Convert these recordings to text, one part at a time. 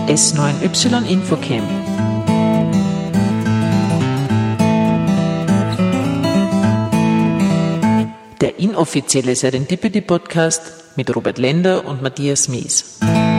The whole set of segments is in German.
S9Y Infocamp. Der inoffizielle Serendipity-Podcast mit Robert Lender und Matthias Mies.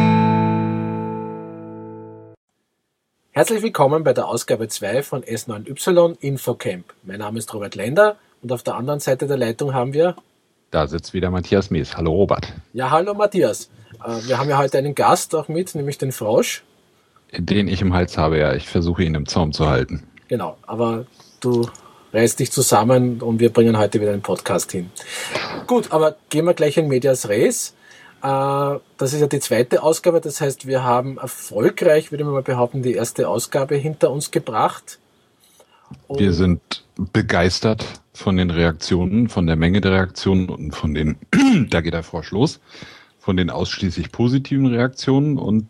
Herzlich willkommen bei der Ausgabe 2 von S9Y Infocamp. Mein Name ist Robert Lender und auf der anderen Seite der Leitung haben wir... Da sitzt wieder Matthias Mies. Hallo Robert. Ja, hallo Matthias. Wir haben ja heute einen Gast auch mit, nämlich den Frosch. Den ich im Hals habe, ja. Ich versuche ihn im Zaum zu halten. Genau, aber du reißt dich zusammen und wir bringen heute wieder einen Podcast hin. Gut, aber gehen wir gleich in Medias Res. Das ist ja die zweite Ausgabe, das heißt, wir haben erfolgreich, würde ich mal behaupten, die erste Ausgabe hinter uns gebracht. Wir sind begeistert von den Reaktionen, von der Menge der Reaktionen und von den, da geht der Frosch los, von den ausschließlich positiven Reaktionen und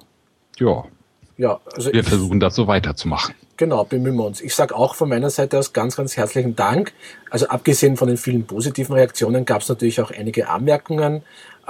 also wir versuchen das so weiterzumachen. Genau, bemühen wir uns. Ich sage auch von meiner Seite aus ganz, ganz herzlichen Dank. Also abgesehen von den vielen positiven Reaktionen gab es natürlich auch einige Anmerkungen,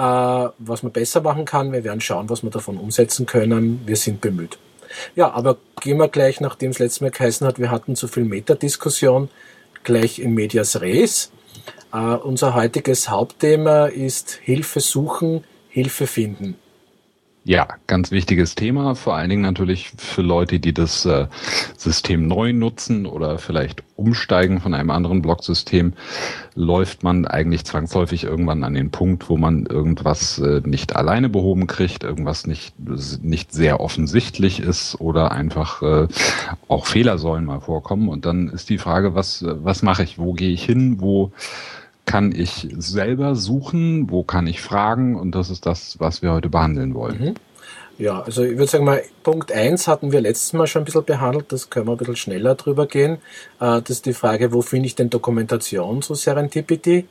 was man besser machen kann. Wir werden schauen, was wir davon umsetzen können. Wir sind bemüht. Ja, aber gehen wir gleich, nachdem es letztes Mal geheißen hat, wir hatten zu viel Metadiskussion, gleich in Medias Res. Unser heutiges Hauptthema ist Hilfe suchen, Hilfe finden. Ja, ganz wichtiges Thema, vor allen Dingen natürlich für Leute, die das System neu nutzen oder vielleicht umsteigen von einem anderen Blocksystem, läuft man eigentlich zwangsläufig irgendwann an den Punkt, wo man irgendwas nicht alleine behoben kriegt, irgendwas nicht sehr offensichtlich ist oder einfach auch Fehler sollen mal vorkommen. Und dann ist die Frage, was mache ich, wo gehe ich hin, wo kann ich selber suchen, wo kann ich fragen, und das ist das, was wir heute behandeln wollen. Ja, also ich würde sagen mal, Punkt 1 hatten wir letztes Mal schon ein bisschen behandelt, das können wir ein bisschen schneller drüber gehen. Das ist die Frage, wo finde ich denn Dokumentation zu Serendipity?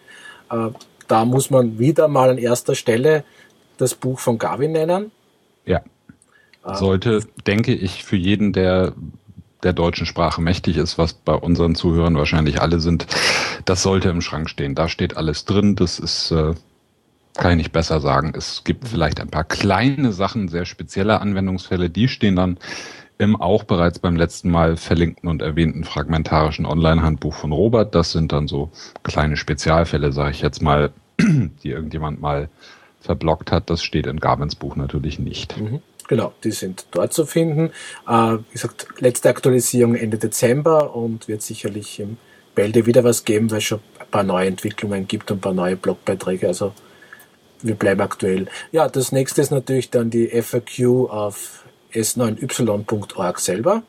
Da muss man wieder mal an erster Stelle das Buch von Garvin nennen. Ja, sollte, denke ich, für jeden, der deutschen Sprache mächtig ist, was bei unseren Zuhörern wahrscheinlich alle sind, das sollte im Schrank stehen. Da steht alles drin. Das ist, kann ich nicht besser sagen. Es gibt vielleicht ein paar kleine Sachen, sehr spezielle Anwendungsfälle, die stehen dann im auch bereits beim letzten Mal verlinkten und erwähnten fragmentarischen Online-Handbuch von Robert. Das sind dann so kleine Spezialfälle, sage ich jetzt mal, die irgendjemand mal verblockt hat. Das steht in Garvins Buch natürlich nicht. Genau, die sind dort zu finden. Wie gesagt, letzte Aktualisierung Ende Dezember und wird sicherlich im Bälde wieder was geben, weil es schon ein paar neue Entwicklungen gibt und ein paar neue Blogbeiträge. Also wir bleiben aktuell. Ja, das nächste ist natürlich dann die FAQ auf s9y.org selber.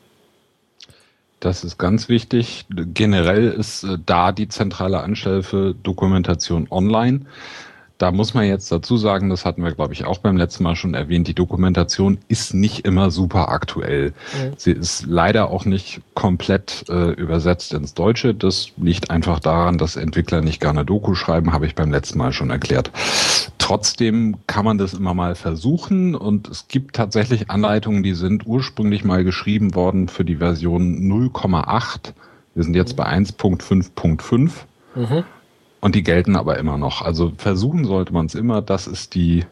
Das ist ganz wichtig. Generell ist da die zentrale Anstelle für Dokumentation online. Da muss man jetzt dazu sagen, das hatten wir, glaube ich, auch beim letzten Mal schon erwähnt, die Dokumentation ist nicht immer super aktuell. Sie ist leider auch nicht komplett übersetzt ins Deutsche. Das liegt einfach daran, dass Entwickler nicht gerne Doku schreiben, habe ich beim letzten Mal schon erklärt. Trotzdem kann man das immer mal versuchen und es gibt tatsächlich Anleitungen, die sind ursprünglich mal geschrieben worden für die Version 0,8. Wir sind jetzt bei 1.5.5. Und die gelten aber immer noch. Also versuchen sollte man es immer. Das ist die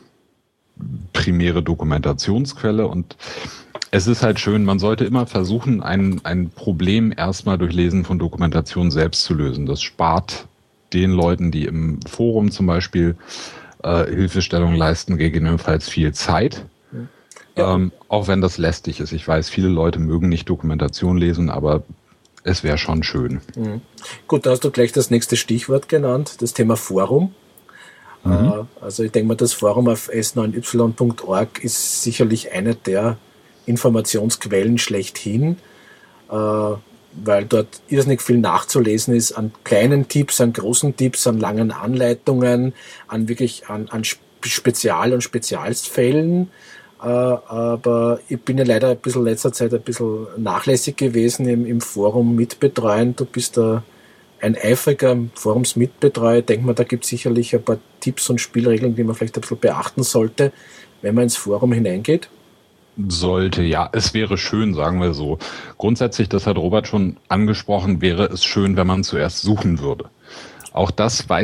primäre Dokumentationsquelle. Und es ist halt schön, man sollte immer versuchen, ein Problem erstmal durch Lesen von Dokumentation selbst zu lösen. Das spart den Leuten, die im Forum zum Beispiel Hilfestellung leisten, gegebenenfalls viel Zeit. Ja. Auch wenn das lästig ist. Ich weiß, viele Leute mögen nicht Dokumentation lesen, aber es wäre schon schön. Gut, da hast du gleich das nächste Stichwort genannt, das Thema Forum. Also ich denke mal, das Forum auf s9y.org ist sicherlich eine der Informationsquellen schlechthin, weil dort irrsinnig viel nachzulesen ist an kleinen Tipps, an großen Tipps, an langen Anleitungen, an Spezial- und Spezialfällen. Aber ich bin ja leider letzter Zeit ein bisschen nachlässig gewesen im Forum mitbetreuen. Du bist da ein eifriger Forumsmitbetreuer. Ich denke mal, da gibt es sicherlich ein paar Tipps und Spielregeln, die man vielleicht ein bisschen beachten sollte, wenn man ins Forum hineingeht. Sollte, ja. Es wäre schön, sagen wir so. Grundsätzlich, das hat Robert schon angesprochen, wäre es schön, wenn man zuerst suchen würde. Auch das weiß ich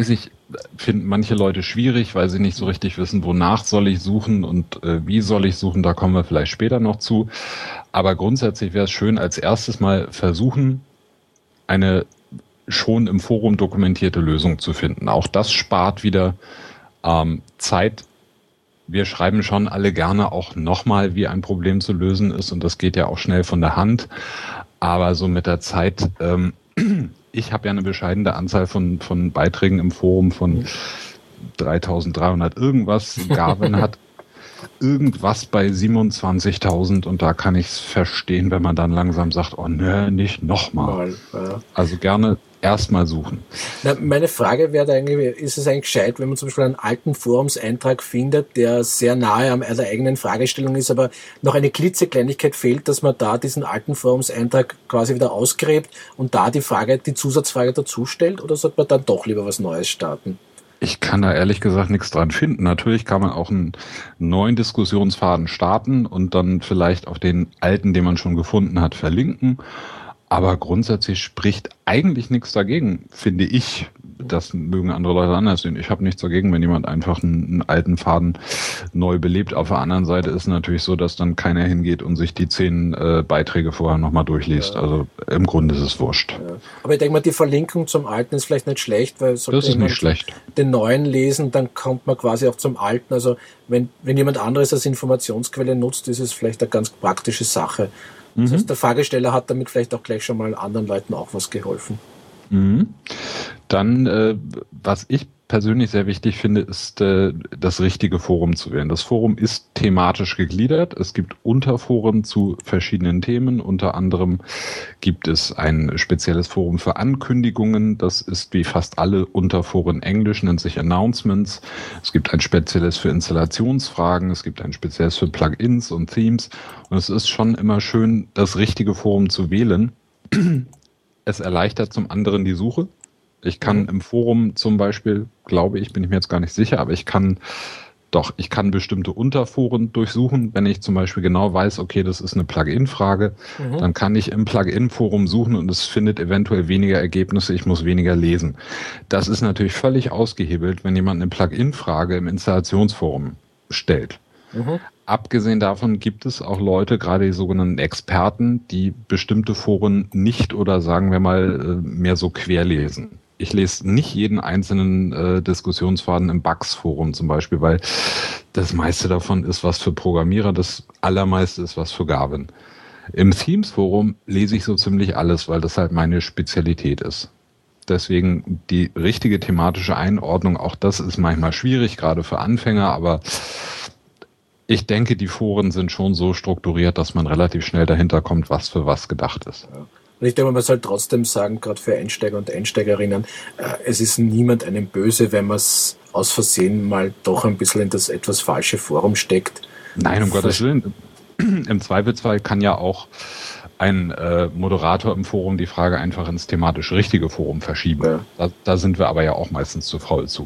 finden manche Leute schwierig, weil sie nicht so richtig wissen, wonach soll ich suchen und wie soll ich suchen. Da kommen wir vielleicht später noch zu. Aber grundsätzlich wäre es schön, als erstes mal versuchen, eine schon im Forum dokumentierte Lösung zu finden. Auch das spart wieder Zeit. Wir schreiben schon alle gerne auch nochmal, wie ein Problem zu lösen ist, und das geht ja auch schnell von der Hand. Aber so mit der Zeit, ich habe ja eine bescheidene Anzahl von Beiträgen im Forum von 3.300 irgendwas. Garvin hat irgendwas bei 27.000, und da kann ich es verstehen, wenn man dann langsam sagt, oh ne, nicht nochmal. Also gerne erstmal suchen. Na, meine Frage wäre eigentlich, ist es eigentlich gescheit, wenn man zum Beispiel einen alten Forumseintrag findet, der sehr nahe an der eigenen Fragestellung ist, aber noch eine klitzekleinigkeit fehlt, dass man da diesen alten Forumseintrag quasi wieder ausgräbt und da die Zusatzfrage dazu stellt, oder sollte man dann doch lieber was Neues starten? Ich kann da ehrlich gesagt nichts dran finden. Natürlich kann man auch einen neuen Diskussionsfaden starten und dann vielleicht auf den alten, den man schon gefunden hat, verlinken. Aber grundsätzlich spricht eigentlich nichts dagegen, finde ich. Das mögen andere Leute anders sehen. Ich habe nichts dagegen, wenn jemand einfach einen alten Faden neu belebt. Auf der anderen Seite ist es natürlich so, dass dann keiner hingeht und sich die 10 Beiträge vorher nochmal durchliest. Ja. Also im Grunde ist es wurscht. Ja. Aber ich denke mal, die Verlinkung zum Alten ist vielleicht nicht schlecht, weil sollte das ist nicht schlecht. Den Neuen lesen, dann kommt man quasi auch zum Alten. Also wenn jemand anderes als Informationsquelle nutzt, ist es vielleicht eine ganz praktische Sache. Das heißt, der Fragesteller hat damit vielleicht auch gleich schon mal anderen Leuten auch was geholfen. Dann, was ich persönlich sehr wichtig finde, ist das richtige Forum zu wählen. Das Forum ist thematisch gegliedert. Es gibt Unterforen zu verschiedenen Themen. Unter anderem gibt es ein spezielles Forum für Ankündigungen. Das ist wie fast alle Unterforen Englisch, nennt sich Announcements. Es gibt ein spezielles für Installationsfragen. Es gibt ein spezielles für Plugins und Themes. Und es ist schon immer schön, das richtige Forum zu wählen. Es erleichtert zum anderen die Suche. Ich kann im Forum zum Beispiel, glaube ich, bin ich mir jetzt gar nicht sicher, aber ich kann bestimmte Unterforen durchsuchen. Wenn ich zum Beispiel genau weiß, okay, das ist eine Plugin-Frage, dann kann ich im Plugin-Forum suchen und es findet eventuell weniger Ergebnisse, ich muss weniger lesen. Das ist natürlich völlig ausgehebelt, wenn jemand eine Plugin-Frage im Installationsforum stellt. Abgesehen davon gibt es auch Leute, gerade die sogenannten Experten, die bestimmte Foren nicht oder sagen wir mal mehr so querlesen. Ich lese nicht jeden einzelnen Diskussionsfaden im Bugs-Forum zum Beispiel, weil das meiste davon ist was für Programmierer, das allermeiste ist was für Garvin. Im Themes-Forum lese ich so ziemlich alles, weil das halt meine Spezialität ist. Deswegen die richtige thematische Einordnung, auch das ist manchmal schwierig, gerade für Anfänger, aber ich denke, die Foren sind schon so strukturiert, dass man relativ schnell dahinter kommt, was für was gedacht ist. Ja. Und ich denke, man soll trotzdem sagen, gerade für Einsteiger und Einsteigerinnen, es ist niemand einem böse, wenn man es aus Versehen mal doch ein bisschen in das etwas falsche Forum steckt. Nein, um Gottes Willen. Im Zweifelsfall kann ja auch ein Moderator im Forum die Frage einfach ins thematisch richtige Forum verschieben. Ja. Da sind wir aber ja auch meistens zu faul zu.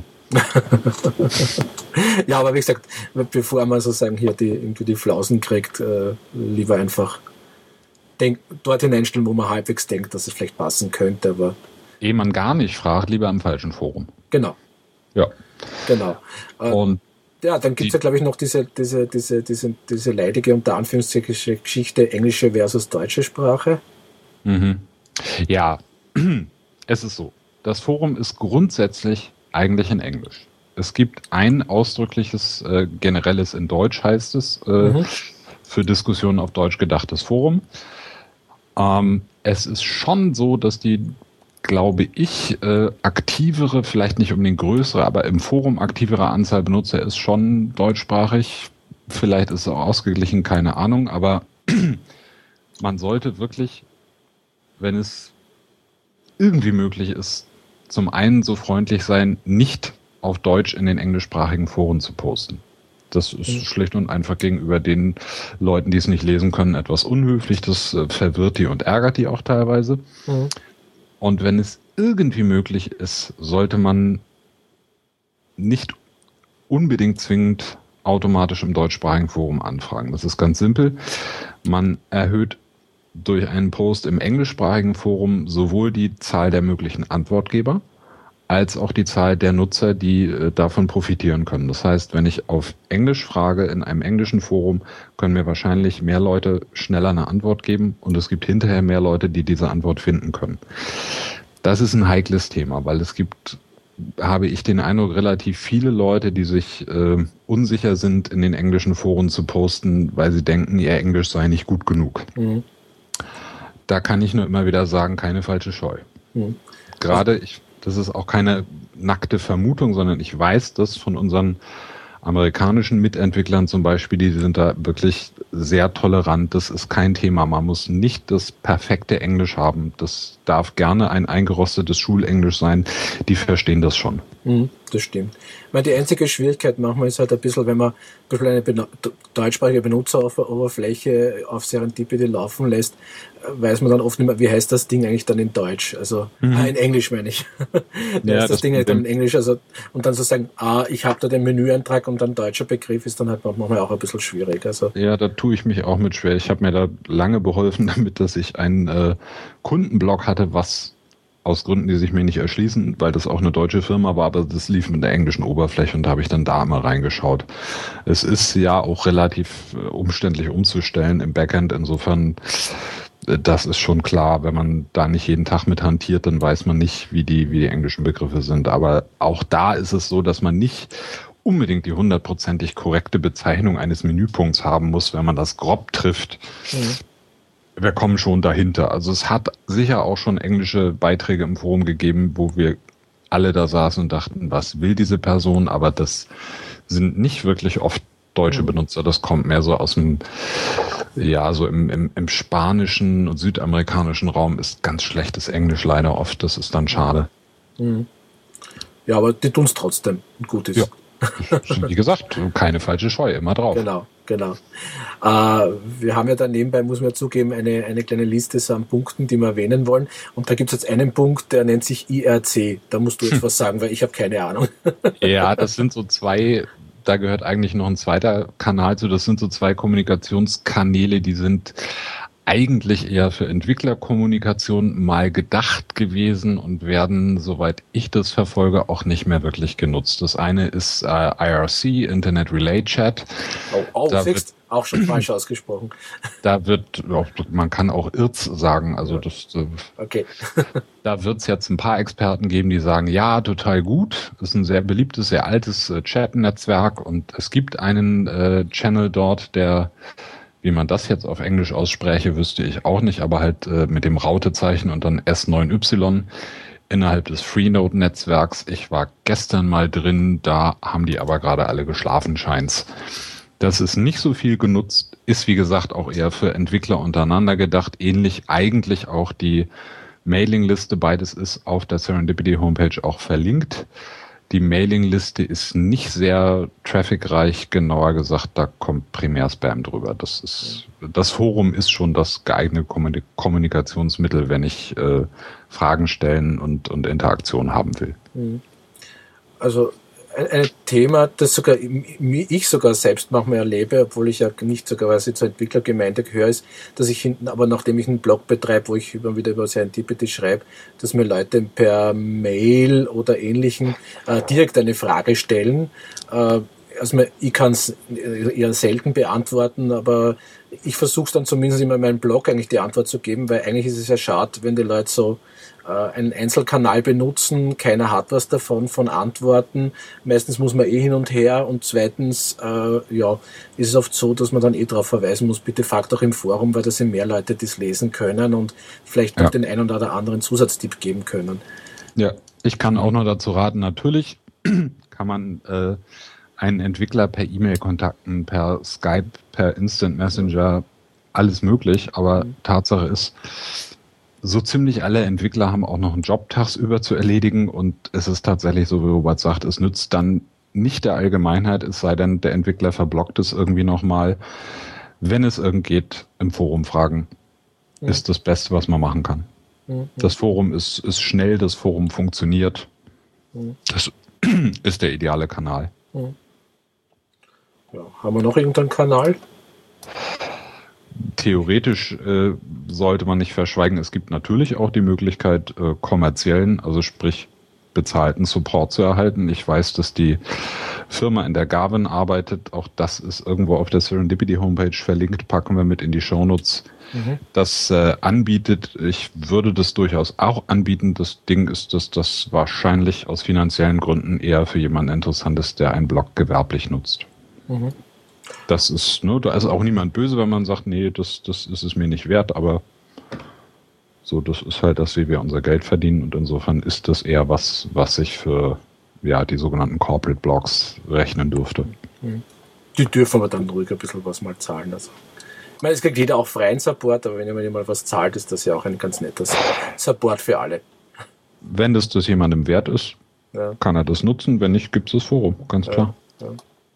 Ja, aber wie gesagt, bevor man sozusagen hier die Flausen kriegt, lieber einfach dort hineinstellen, wo man halbwegs denkt, dass es vielleicht passen könnte, aber ehe man gar nicht fragt, lieber im falschen Forum. Genau. Ja. Genau. Und ja, dann gibt es ja, glaube ich, noch diese leidige, unter Anführungszeichen, Geschichte englische versus deutsche Sprache. Ja, es ist so. Das Forum ist grundsätzlich eigentlich in Englisch. Es gibt ein ausdrückliches, generelles in Deutsch heißt es, für Diskussionen auf Deutsch gedachtes Forum. Es ist schon so, dass die, glaube ich, aktivere, vielleicht nicht unbedingt größere, aber im Forum aktivere Anzahl Benutzer ist schon deutschsprachig. Vielleicht ist es auch ausgeglichen, keine Ahnung, aber man sollte wirklich, wenn es irgendwie möglich ist, zum einen so freundlich sein, nicht auf Deutsch in den englischsprachigen Foren zu posten. Das ist schlicht und einfach gegenüber den Leuten, die es nicht lesen können, etwas unhöflich. Das verwirrt die und ärgert die auch teilweise. Und wenn es irgendwie möglich ist, sollte man nicht unbedingt zwingend automatisch im deutschsprachigen Forum anfragen. Das ist ganz simpel. Man erhöht durch einen Post im englischsprachigen Forum sowohl die Zahl der möglichen Antwortgeber als auch die Zahl der Nutzer, die davon profitieren können. Das heißt, wenn ich auf Englisch frage in einem englischen Forum, können mir wahrscheinlich mehr Leute schneller eine Antwort geben und es gibt hinterher mehr Leute, die diese Antwort finden können. Das ist ein heikles Thema, weil es gibt, habe ich den Eindruck, relativ viele Leute, die sich unsicher sind, in den englischen Foren zu posten, weil sie denken, ihr Englisch sei nicht gut genug. Mhm. Da kann ich nur immer wieder sagen, keine falsche Scheu. Mhm. Gerade, das ist auch keine nackte Vermutung, sondern ich weiß das von unseren amerikanischen Mitentwicklern zum Beispiel, die sind da wirklich sehr tolerant. Das ist kein Thema. Man muss nicht das perfekte Englisch haben. Das darf gerne ein eingerostetes Schulenglisch sein. Die verstehen das schon. Das stimmt. Ich meine, die einzige Schwierigkeit manchmal ist halt ein bisschen, wenn man ein bisschen eine deutschsprachige Benutzeroberfläche auf Serendipity laufen lässt, weiß man dann oft nicht mehr, wie heißt das Ding eigentlich dann in Deutsch? Also, in Englisch meine ich. Da ist das Ding halt dann in Englisch, also, und dann so sagen, ich habe da den Menüeintrag und dann deutscher Begriff ist dann halt manchmal auch ein bisschen schwierig. Also. Ja, da tue ich mich auch mit schwer. Ich habe mir da lange beholfen damit, dass ich einen Kundenblog hatte, was aus Gründen, die sich mir nicht erschließen, weil das auch eine deutsche Firma war, aber das lief mit der englischen Oberfläche und da habe ich dann da mal reingeschaut. Es ist ja auch relativ umständlich umzustellen im Backend, insofern das ist schon klar, wenn man da nicht jeden Tag mit hantiert, dann weiß man nicht, wie die englischen Begriffe sind, aber auch da ist es so, dass man nicht unbedingt die 100%ig korrekte Bezeichnung eines Menüpunkts haben muss, wenn man das grob trifft. Wir kommen schon dahinter. Also es hat sicher auch schon englische Beiträge im Forum gegeben, wo wir alle da saßen und dachten, was will diese Person? Aber das sind nicht wirklich oft deutsche Benutzer. Das kommt mehr so aus dem, so im spanischen und südamerikanischen Raum ist ganz schlechtes Englisch leider oft. Das ist dann schade. Ja, aber die tun es trotzdem. Gut ist. Ja. Wie gesagt, keine falsche Scheu, immer drauf. Genau. Wir haben ja dann nebenbei, muss man ja zugeben, eine kleine Liste so an Punkten, die wir erwähnen wollen. Und da gibt es jetzt einen Punkt, der nennt sich IRC. Da musst du jetzt was sagen, weil ich habe keine Ahnung. Ja, das sind so zwei, da gehört eigentlich noch ein zweiter Kanal zu. Das sind so zwei Kommunikationskanäle, die sind eigentlich eher für Entwicklerkommunikation mal gedacht gewesen und werden, soweit ich das verfolge, auch nicht mehr wirklich genutzt. Das eine ist IRC, Internet Relay Chat. Auch schon falsch ausgesprochen. Da wird, man kann auch IRC sagen, also okay. Da wird es jetzt ein paar Experten geben, die sagen, ja, total gut, ist ein sehr beliebtes, sehr altes Chat-Netzwerk und es gibt einen Channel dort, der, wie man das jetzt auf Englisch ausspreche, wüsste ich auch nicht, aber halt mit dem Rautezeichen und dann S9Y innerhalb des Freenode-Netzwerks. Ich war gestern mal drin, da haben die aber gerade alle geschlafen, scheint's. Das ist nicht so viel genutzt, ist wie gesagt auch eher für Entwickler untereinander gedacht, ähnlich eigentlich auch die Mailingliste, beides ist auf der Serendipity-Homepage auch verlinkt. Die Mailingliste ist nicht sehr trafficreich, genauer gesagt, da kommt primär Spam drüber. Das Forum ist schon das geeignete Kommunikationsmittel, wenn ich Fragen stellen und Interaktion haben will. Also ein Thema, das sogar ich sogar selbst manchmal erlebe, obwohl ich ja nicht sogar quasi zur Entwicklergemeinde gehöre, ist, dass ich hinten, aber nachdem ich einen Blog betreibe, wo ich immer wieder über Serendipity schreibe, dass mir Leute per Mail oder Ähnlichem direkt eine Frage stellen. Also ich kann es eher selten beantworten, aber ich versuche es dann zumindest immer in meinem Blog eigentlich die Antwort zu geben, weil eigentlich ist es ja schade, wenn die Leute so einen Einzelkanal benutzen, keiner hat was davon, von Antworten. Meistens muss man hin und her und zweitens ist es oft so, dass man dann darauf verweisen muss, bitte fragt auch im Forum, weil da sind mehr Leute, die es lesen können und vielleicht noch den einen oder anderen Zusatztipp geben können. Ja, ich kann auch noch dazu raten, natürlich kann man einen Entwickler per E-Mail kontakten, per Skype, per Instant Messenger, alles möglich, aber Tatsache ist, so ziemlich alle Entwickler haben auch noch einen Job tagsüber zu erledigen und es ist tatsächlich so, wie Robert sagt, es nützt dann nicht der Allgemeinheit, es sei denn, der Entwickler verblockt es irgendwie nochmal. Wenn es irgend geht, im Forum fragen, ist das Beste, was man machen kann. Das Forum ist schnell, das Forum funktioniert. Das ist der ideale Kanal. Ja, haben wir noch irgendeinen Kanal? Theoretisch sollte man nicht verschweigen, es gibt natürlich auch die Möglichkeit kommerziellen, also sprich bezahlten Support zu erhalten. Ich weiß, dass die Firma, in der Garvin arbeitet, auch das ist irgendwo auf der Serendipity Homepage verlinkt, packen wir mit in die Shownotes, das anbietet. Ich würde das durchaus auch anbieten. Das Ding ist, dass das wahrscheinlich aus finanziellen Gründen eher für jemanden interessant ist, der einen Blog gewerblich nutzt. Das ist, ne, da ist auch niemand böse, wenn man sagt, nee, das ist es mir nicht wert, aber so, das ist halt das, wie wir unser Geld verdienen, und insofern ist das eher was ich für die sogenannten Corporate Blogs rechnen dürfte. Die dürfen aber dann ruhig ein bisschen was mal zahlen. Also. Ich meine, es kriegt jeder auch freien Support, aber wenn jemand mal was zahlt, ist das ja auch ein ganz netter Support für alle. Wenn das jemandem wert ist, kann er das nutzen. Wenn nicht, gibt es das Forum, ganz klar. Ja.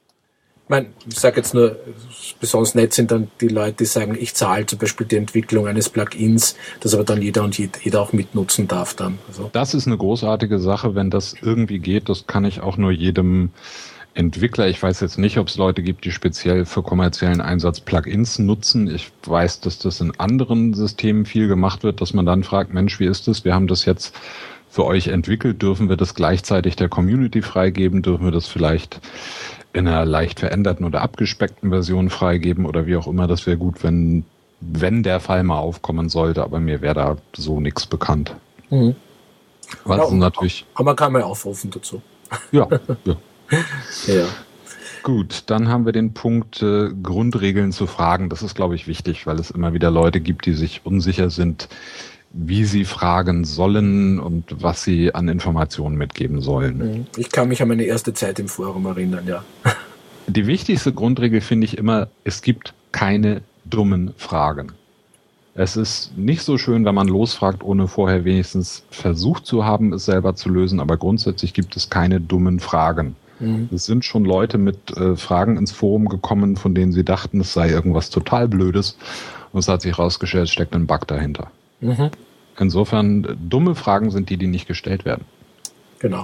Ich sage jetzt nur, besonders nett sind dann die Leute, die sagen, ich zahle zum Beispiel die Entwicklung eines Plugins, das aber dann jeder auch mitnutzen darf dann. Also. Das ist eine großartige Sache, wenn das irgendwie geht. Das kann ich auch nur jedem Entwickler. Ich weiß jetzt nicht, ob es Leute gibt, die speziell für kommerziellen Einsatz Plugins nutzen. Ich weiß, dass das in anderen Systemen viel gemacht wird, dass man dann fragt, Mensch, wie ist das? Wir haben das jetzt für euch entwickelt. Dürfen wir das gleichzeitig der Community freigeben? Dürfen wir das vielleicht in einer leicht veränderten oder abgespeckten Version freigeben oder wie auch immer? Das wäre gut, wenn der Fall mal aufkommen sollte, aber mir wäre da so nichts bekannt. Was natürlich. Aber man kann mal aufrufen dazu. Ja. Ja. Gut, dann haben wir den Punkt Grundregeln zu Fragen. Das ist, glaube ich, wichtig, weil es immer wieder Leute gibt, die sich unsicher sind, wie sie fragen sollen und was sie an Informationen mitgeben sollen. Ich kann mich an meine erste Zeit im Forum erinnern, ja. Die wichtigste Grundregel finde ich immer, es gibt keine dummen Fragen. Es ist nicht so schön, wenn man losfragt, ohne vorher wenigstens versucht zu haben, es selber zu lösen, aber grundsätzlich gibt es keine dummen Fragen. Es sind schon Leute mit Fragen ins Forum gekommen, von denen sie dachten, es sei irgendwas total Blödes, und es hat sich herausgestellt, es steckt ein Bug dahinter. Insofern, dumme Fragen sind die nicht gestellt werden. Genau.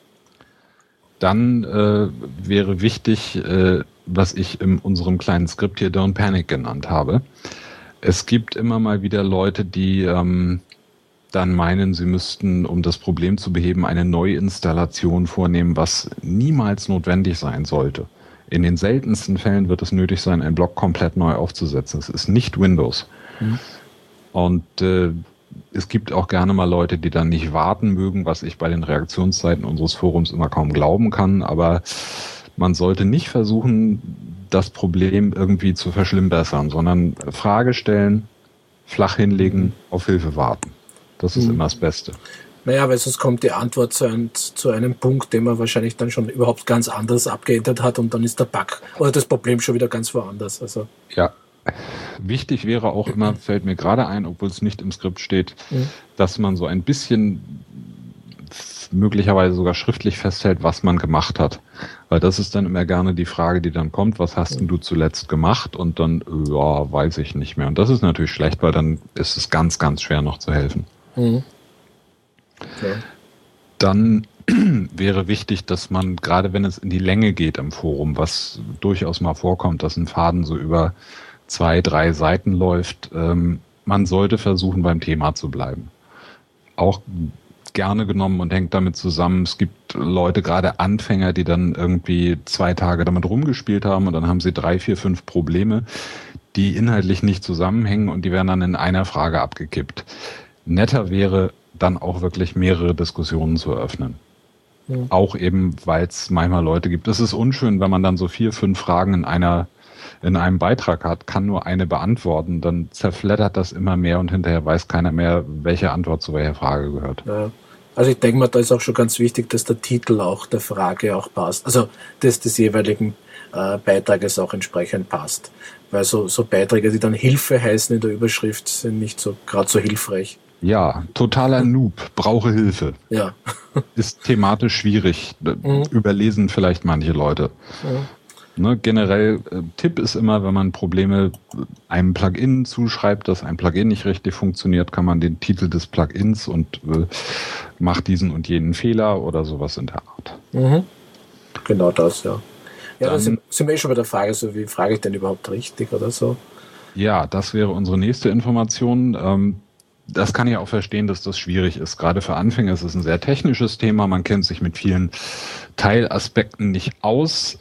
Dann wäre wichtig, was ich in unserem kleinen Skript hier Don't Panic genannt habe. Es gibt immer mal wieder Leute, die dann meinen, sie müssten, um das Problem zu beheben, eine Neuinstallation vornehmen, was niemals notwendig sein sollte. In den seltensten Fällen wird es nötig sein, einen Block komplett neu aufzusetzen. Es ist nicht Windows. Und es gibt auch gerne mal Leute, die dann nicht warten mögen, was ich bei den Reaktionszeiten unseres Forums immer kaum glauben kann. Aber man sollte nicht versuchen, das Problem irgendwie zu verschlimmbessern, sondern Frage stellen, flach hinlegen, auf Hilfe warten. Das ist immer das Beste. Naja, weil sonst kommt die Antwort zu einem Punkt, den man wahrscheinlich dann schon überhaupt ganz anders abgeändert hat, und dann ist der Bug oder das Problem schon wieder ganz woanders. Also. Ja. Wichtig wäre auch immer, fällt mir gerade ein, obwohl es nicht im Skript steht, dass man so ein bisschen möglicherweise sogar schriftlich festhält, was man gemacht hat. Weil das ist dann immer gerne die Frage, die dann kommt, was hast denn du zuletzt gemacht? Und dann, ja, weiß ich nicht mehr. Und das ist natürlich schlecht, weil dann ist es ganz, ganz schwer noch zu helfen. Okay. Dann wäre wichtig, dass man, gerade wenn es in die Länge geht im Forum, was durchaus mal vorkommt, dass ein Faden so über 2-3 Seiten läuft, man sollte versuchen, beim Thema zu bleiben. Auch gerne genommen und hängt damit zusammen. Es gibt Leute, gerade Anfänger, die dann irgendwie 2 Tage damit rumgespielt haben und dann haben sie 3, 4, 5 Probleme, die inhaltlich nicht zusammenhängen, und die werden dann in einer Frage abgekippt. Netter wäre dann auch wirklich mehrere Diskussionen zu eröffnen. Auch eben, weil es manchmal Leute gibt. Es ist unschön, wenn man dann so 4, 5 Fragen in einem Beitrag hat, kann nur eine beantworten, dann zerfleddert das immer mehr und hinterher weiß keiner mehr, welche Antwort zu welcher Frage gehört. Ja. Also ich denke mal, da ist auch schon ganz wichtig, dass der Titel auch der Frage auch passt, also des jeweiligen Beitrages auch entsprechend passt. Weil so Beiträge, die dann Hilfe heißen in der Überschrift, sind nicht so gerade so hilfreich. Ja, totaler Noob, brauche Hilfe. Ja. Ist thematisch schwierig, überlesen vielleicht manche Leute. Ne, generell, Tipp ist immer, wenn man Probleme einem Plugin zuschreibt, dass ein Plugin nicht richtig funktioniert, kann man den Titel des Plugins und macht diesen und jenen Fehler oder sowas in der Art. Genau das, ja. Ja, da sind wir schon bei der Frage, so wie frage ich denn überhaupt richtig oder so? Ja, das wäre unsere nächste Information. das kann ich auch verstehen, dass das schwierig ist. Gerade für Anfänger ist es ein sehr technisches Thema. Man kennt sich mit vielen Teilaspekten nicht aus.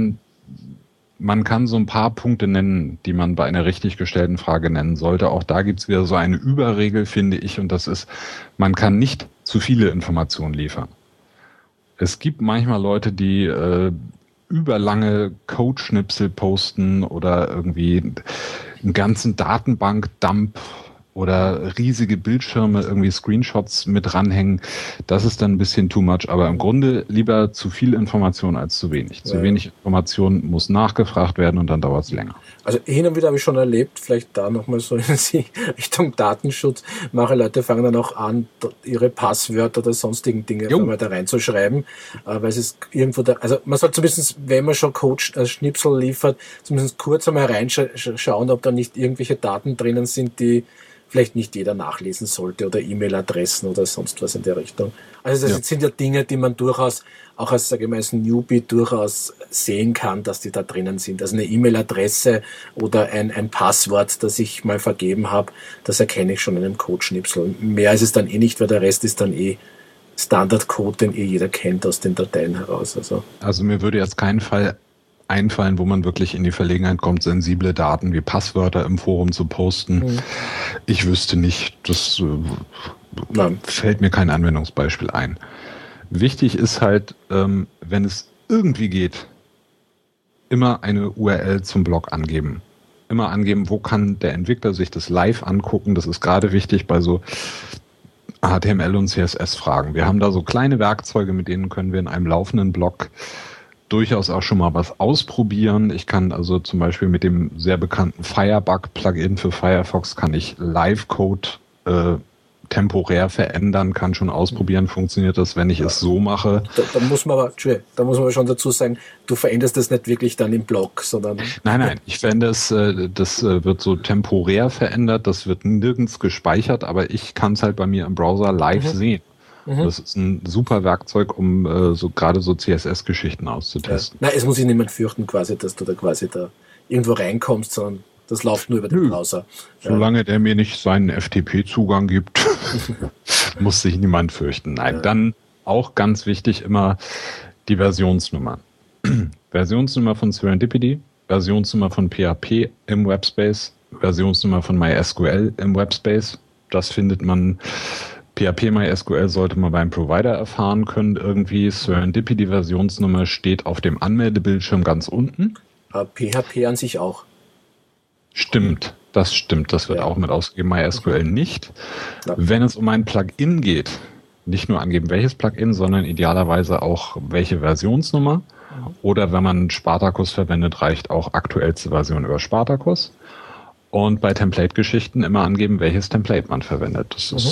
Man kann so ein paar Punkte nennen, die man bei einer richtig gestellten Frage nennen sollte. Auch da gibt es wieder so eine Überregel, finde ich, und das ist, man kann nicht zu viele Informationen liefern. Es gibt manchmal Leute, die überlange Codeschnipsel posten oder irgendwie einen ganzen Datenbank-Dump oder riesige Bildschirme, irgendwie Screenshots mit ranhängen. Das ist dann ein bisschen too much, aber im Grunde lieber zu viel Information als zu wenig. Zu wenig Information muss nachgefragt werden und dann dauert es länger. Also hin und wieder habe ich schon erlebt, vielleicht da nochmal so in Richtung Datenschutz, manche Leute fangen dann auch an, ihre Passwörter oder sonstigen Dinge einmal da reinzuschreiben, weil es ist irgendwo da, also man soll zumindest, wenn man schon Code-Schnipsel liefert, zumindest kurz einmal reinschauen, ob da nicht irgendwelche Daten drinnen sind, die vielleicht nicht jeder nachlesen sollte oder E-Mail-Adressen oder sonst was in der Richtung. Also das sind ja Dinge, die man durchaus, auch als, sage ich mal, als Newbie durchaus sehen kann, dass die da drinnen sind. Also eine E-Mail-Adresse oder ein Passwort, das ich mal vergeben habe, das erkenne ich schon in einem Codeschnipsel. Mehr ist es dann eh nicht, weil der Rest ist dann eh Standardcode, den eh jeder kennt aus den Dateien heraus. Also mir würde jetzt kein Fall einfallen, wo man wirklich in die Verlegenheit kommt, sensible Daten wie Passwörter im Forum zu posten. Ich wüsste nicht, das fällt mir kein Anwendungsbeispiel ein. Wichtig ist halt, wenn es irgendwie geht, immer eine URL zum Blog angeben. Immer angeben, wo kann der Entwickler sich das live angucken. Das ist gerade wichtig bei so HTML- und CSS-Fragen. Wir haben da so kleine Werkzeuge, mit denen können wir in einem laufenden Blog durchaus auch schon mal was ausprobieren. Ich kann also zum Beispiel mit dem sehr bekannten Firebug-Plugin für Firefox kann ich Live-Code temporär verändern, kann schon ausprobieren, funktioniert das, wenn ich es so mache. Da muss man aber schon dazu sagen, du veränderst das nicht wirklich dann im Blog, sondern... Nein, ich verändere es, das wird so temporär verändert, das wird nirgends gespeichert, aber ich kann es halt bei mir im Browser live sehen. Das ist ein super Werkzeug, um gerade so CSS-Geschichten auszutesten. Nein, es muss sich niemand fürchten, quasi, dass du da irgendwo reinkommst, sondern das läuft nur über den Browser. Solange der mir nicht seinen FTP-Zugang gibt, muss sich niemand fürchten. Nein, dann auch ganz wichtig immer die Versionsnummer. Versionsnummer von Serendipity, Versionsnummer von PHP im Webspace, Versionsnummer von MySQL im Webspace. Das findet man... PHP MySQL sollte man beim Provider erfahren können irgendwie. Serendipity-Versionsnummer steht auf dem Anmeldebildschirm ganz unten. PHP an sich auch. Stimmt. Das wird auch mit ausgegeben. MySQL nicht. Ja. Wenn es um ein Plugin geht, nicht nur angeben, welches Plugin, sondern idealerweise auch welche Versionsnummer. Oder wenn man Spartacus verwendet, reicht auch aktuellste Version über Spartacus. Und bei Template-Geschichten immer angeben, welches Template man verwendet.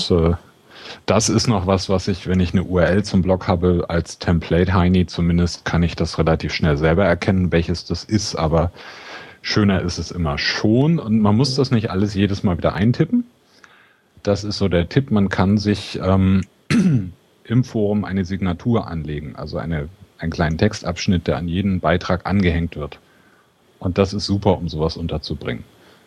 Das ist noch was ich, wenn ich eine URL zum Blog habe, als Template-Heini zumindest, kann ich das relativ schnell selber erkennen, welches das ist, aber schöner ist es immer schon und man muss das nicht alles jedes Mal wieder eintippen. Das ist so der Tipp, man kann sich im Forum eine Signatur anlegen, also einen kleinen Textabschnitt, der an jeden Beitrag angehängt wird. Und das ist super, um sowas unterzubringen.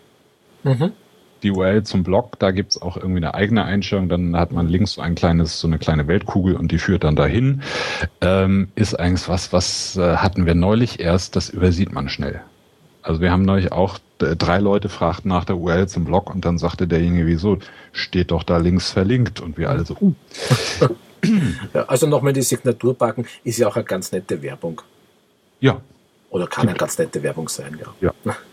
Die URL zum Blog, da gibt es auch irgendwie eine eigene Einstellung, dann hat man links so eine kleine Weltkugel und die führt dann dahin. Ist eigentlich was hatten wir neulich erst, das übersieht man schnell. Also wir haben neulich auch 3 Leute fragten nach der URL zum Blog und dann sagte derjenige, wieso, steht doch da links verlinkt und wir alle so, Ja, also nochmal die Signatur packen, ist ja auch eine ganz nette Werbung. Ja. Oder kann eine ganz nette Werbung sein, ja.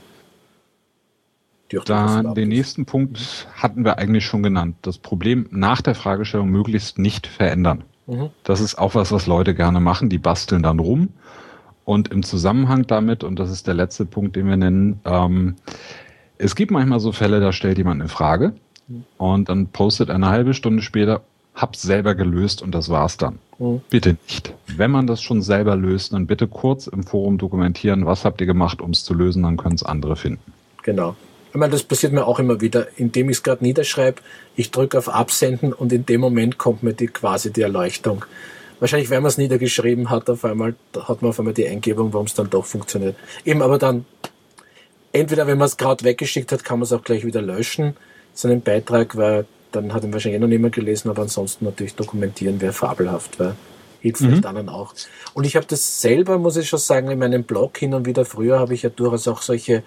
Dann den nächsten Punkt hatten wir eigentlich schon genannt. Das Problem nach der Fragestellung möglichst nicht verändern. Das ist auch was Leute gerne machen. Die basteln dann rum. Und im Zusammenhang damit, und das ist der letzte Punkt, den wir nennen, es gibt manchmal so Fälle, da stellt jemand eine Frage und dann postet eine halbe Stunde später, hab's selber gelöst und das war's dann. Bitte nicht. Wenn man das schon selber löst, dann bitte kurz im Forum dokumentieren, was habt ihr gemacht, um es zu lösen, dann können es andere finden. Genau. Ich meine, das passiert mir auch immer wieder, indem ich es gerade niederschreibe, ich drücke auf Absenden und in dem Moment kommt mir quasi die Erleuchtung. Wahrscheinlich, wenn man es niedergeschrieben hat, hat man auf einmal die Eingebung, warum es dann doch funktioniert. Eben, aber dann, entweder wenn man es gerade weggeschickt hat, kann man es auch gleich wieder löschen, so einen Beitrag, weil dann hat ihn wahrscheinlich noch niemand gelesen, aber ansonsten natürlich dokumentieren wäre fabelhaft, weil hilft vielleicht anderen auch. Und ich habe das selber, muss ich schon sagen, in meinem Blog hin und wieder, früher habe ich ja durchaus auch solche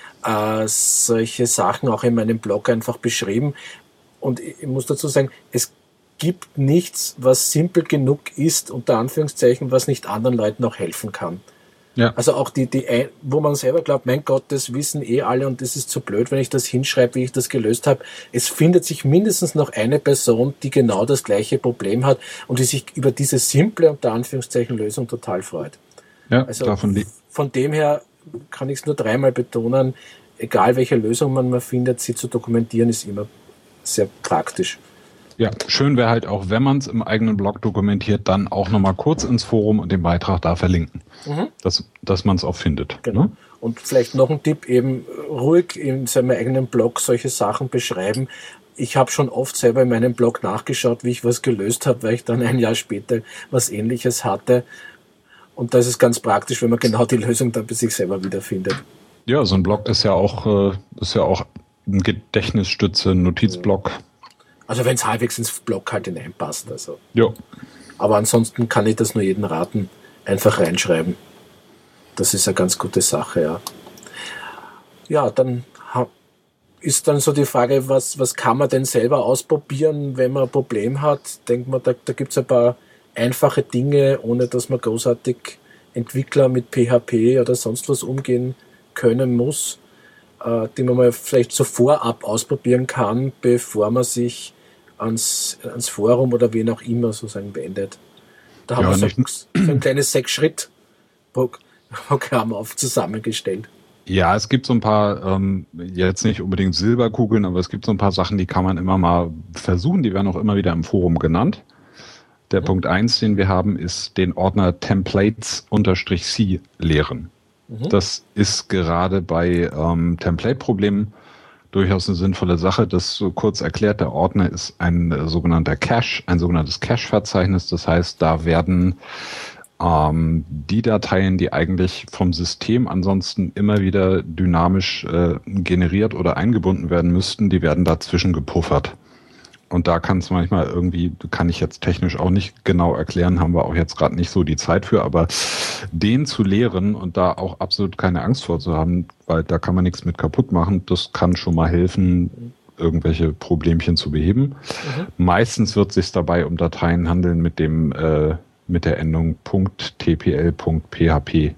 Sachen auch in meinem Blog einfach beschrieben. Und ich muss dazu sagen, es gibt nichts, was simpel genug ist, unter Anführungszeichen, was nicht anderen Leuten auch helfen kann. Ja. Also auch wo man selber glaubt, mein Gott, das wissen alle und das ist zu blöd, wenn ich das hinschreibe, wie ich das gelöst habe. Es findet sich mindestens noch eine Person, die genau das gleiche Problem hat und die sich über diese simple, unter Anführungszeichen, Lösung total freut. Ja, also von dem her kann ich es nur dreimal betonen, egal welche Lösung man mal findet, sie zu dokumentieren, ist immer sehr praktisch. Ja, schön wäre halt auch, wenn man es im eigenen Blog dokumentiert, dann auch nochmal kurz ins Forum und den Beitrag da verlinken, dass man es auch findet. Genau. Ne? Und vielleicht noch ein Tipp, eben ruhig in seinem eigenen Blog solche Sachen beschreiben. Ich habe schon oft selber in meinem Blog nachgeschaut, wie ich was gelöst habe, weil ich dann ein Jahr später was Ähnliches hatte. Und da ist es ganz praktisch, wenn man genau die Lösung dann bei sich selber wiederfindet. Ja, so ein Blog ist ja auch ein Gedächtnisstütze, ein Notizblock. Also wenn es halbwegs ins Blog halt hineinpasst. Also. Ja. Aber ansonsten kann ich das nur jedem raten, einfach reinschreiben. Das ist eine ganz gute Sache, ja. Ja, dann ist dann so die Frage, was kann man denn selber ausprobieren, wenn man ein Problem hat? Denkt man, da gibt es ein paar einfache Dinge, ohne dass man großartig Entwickler mit PHP oder sonst was umgehen können muss, die man mal vielleicht so vorab ausprobieren kann, bevor man sich ans Forum oder wen auch immer sozusagen wendet. Da haben wir so ein kleines 6-Schritt-Programm zusammengestellt. Ja, es gibt so ein paar, jetzt nicht unbedingt Silberkugeln, aber es gibt so ein paar Sachen, die kann man immer mal versuchen, die werden auch immer wieder im Forum genannt. Der Punkt 1, den wir haben, ist den Ordner Templates-C leeren. Das ist gerade bei Template-Problemen durchaus eine sinnvolle Sache. Das so kurz erklärt, der Ordner ist ein sogenannter Cache, ein sogenanntes Cache-Verzeichnis. Das heißt, da werden die Dateien, die eigentlich vom System ansonsten immer wieder dynamisch generiert oder eingebunden werden müssten, die werden dazwischen gepuffert. Und da kann es manchmal irgendwie, kann ich jetzt technisch auch nicht genau erklären, haben wir auch jetzt gerade nicht so die Zeit für, aber den zu leeren und da auch absolut keine Angst vor zu haben, weil da kann man nichts mit kaputt machen, das kann schon mal helfen, irgendwelche Problemchen zu beheben. Meistens wird es sich dabei um Dateien handeln mit der Endung .tpl.php.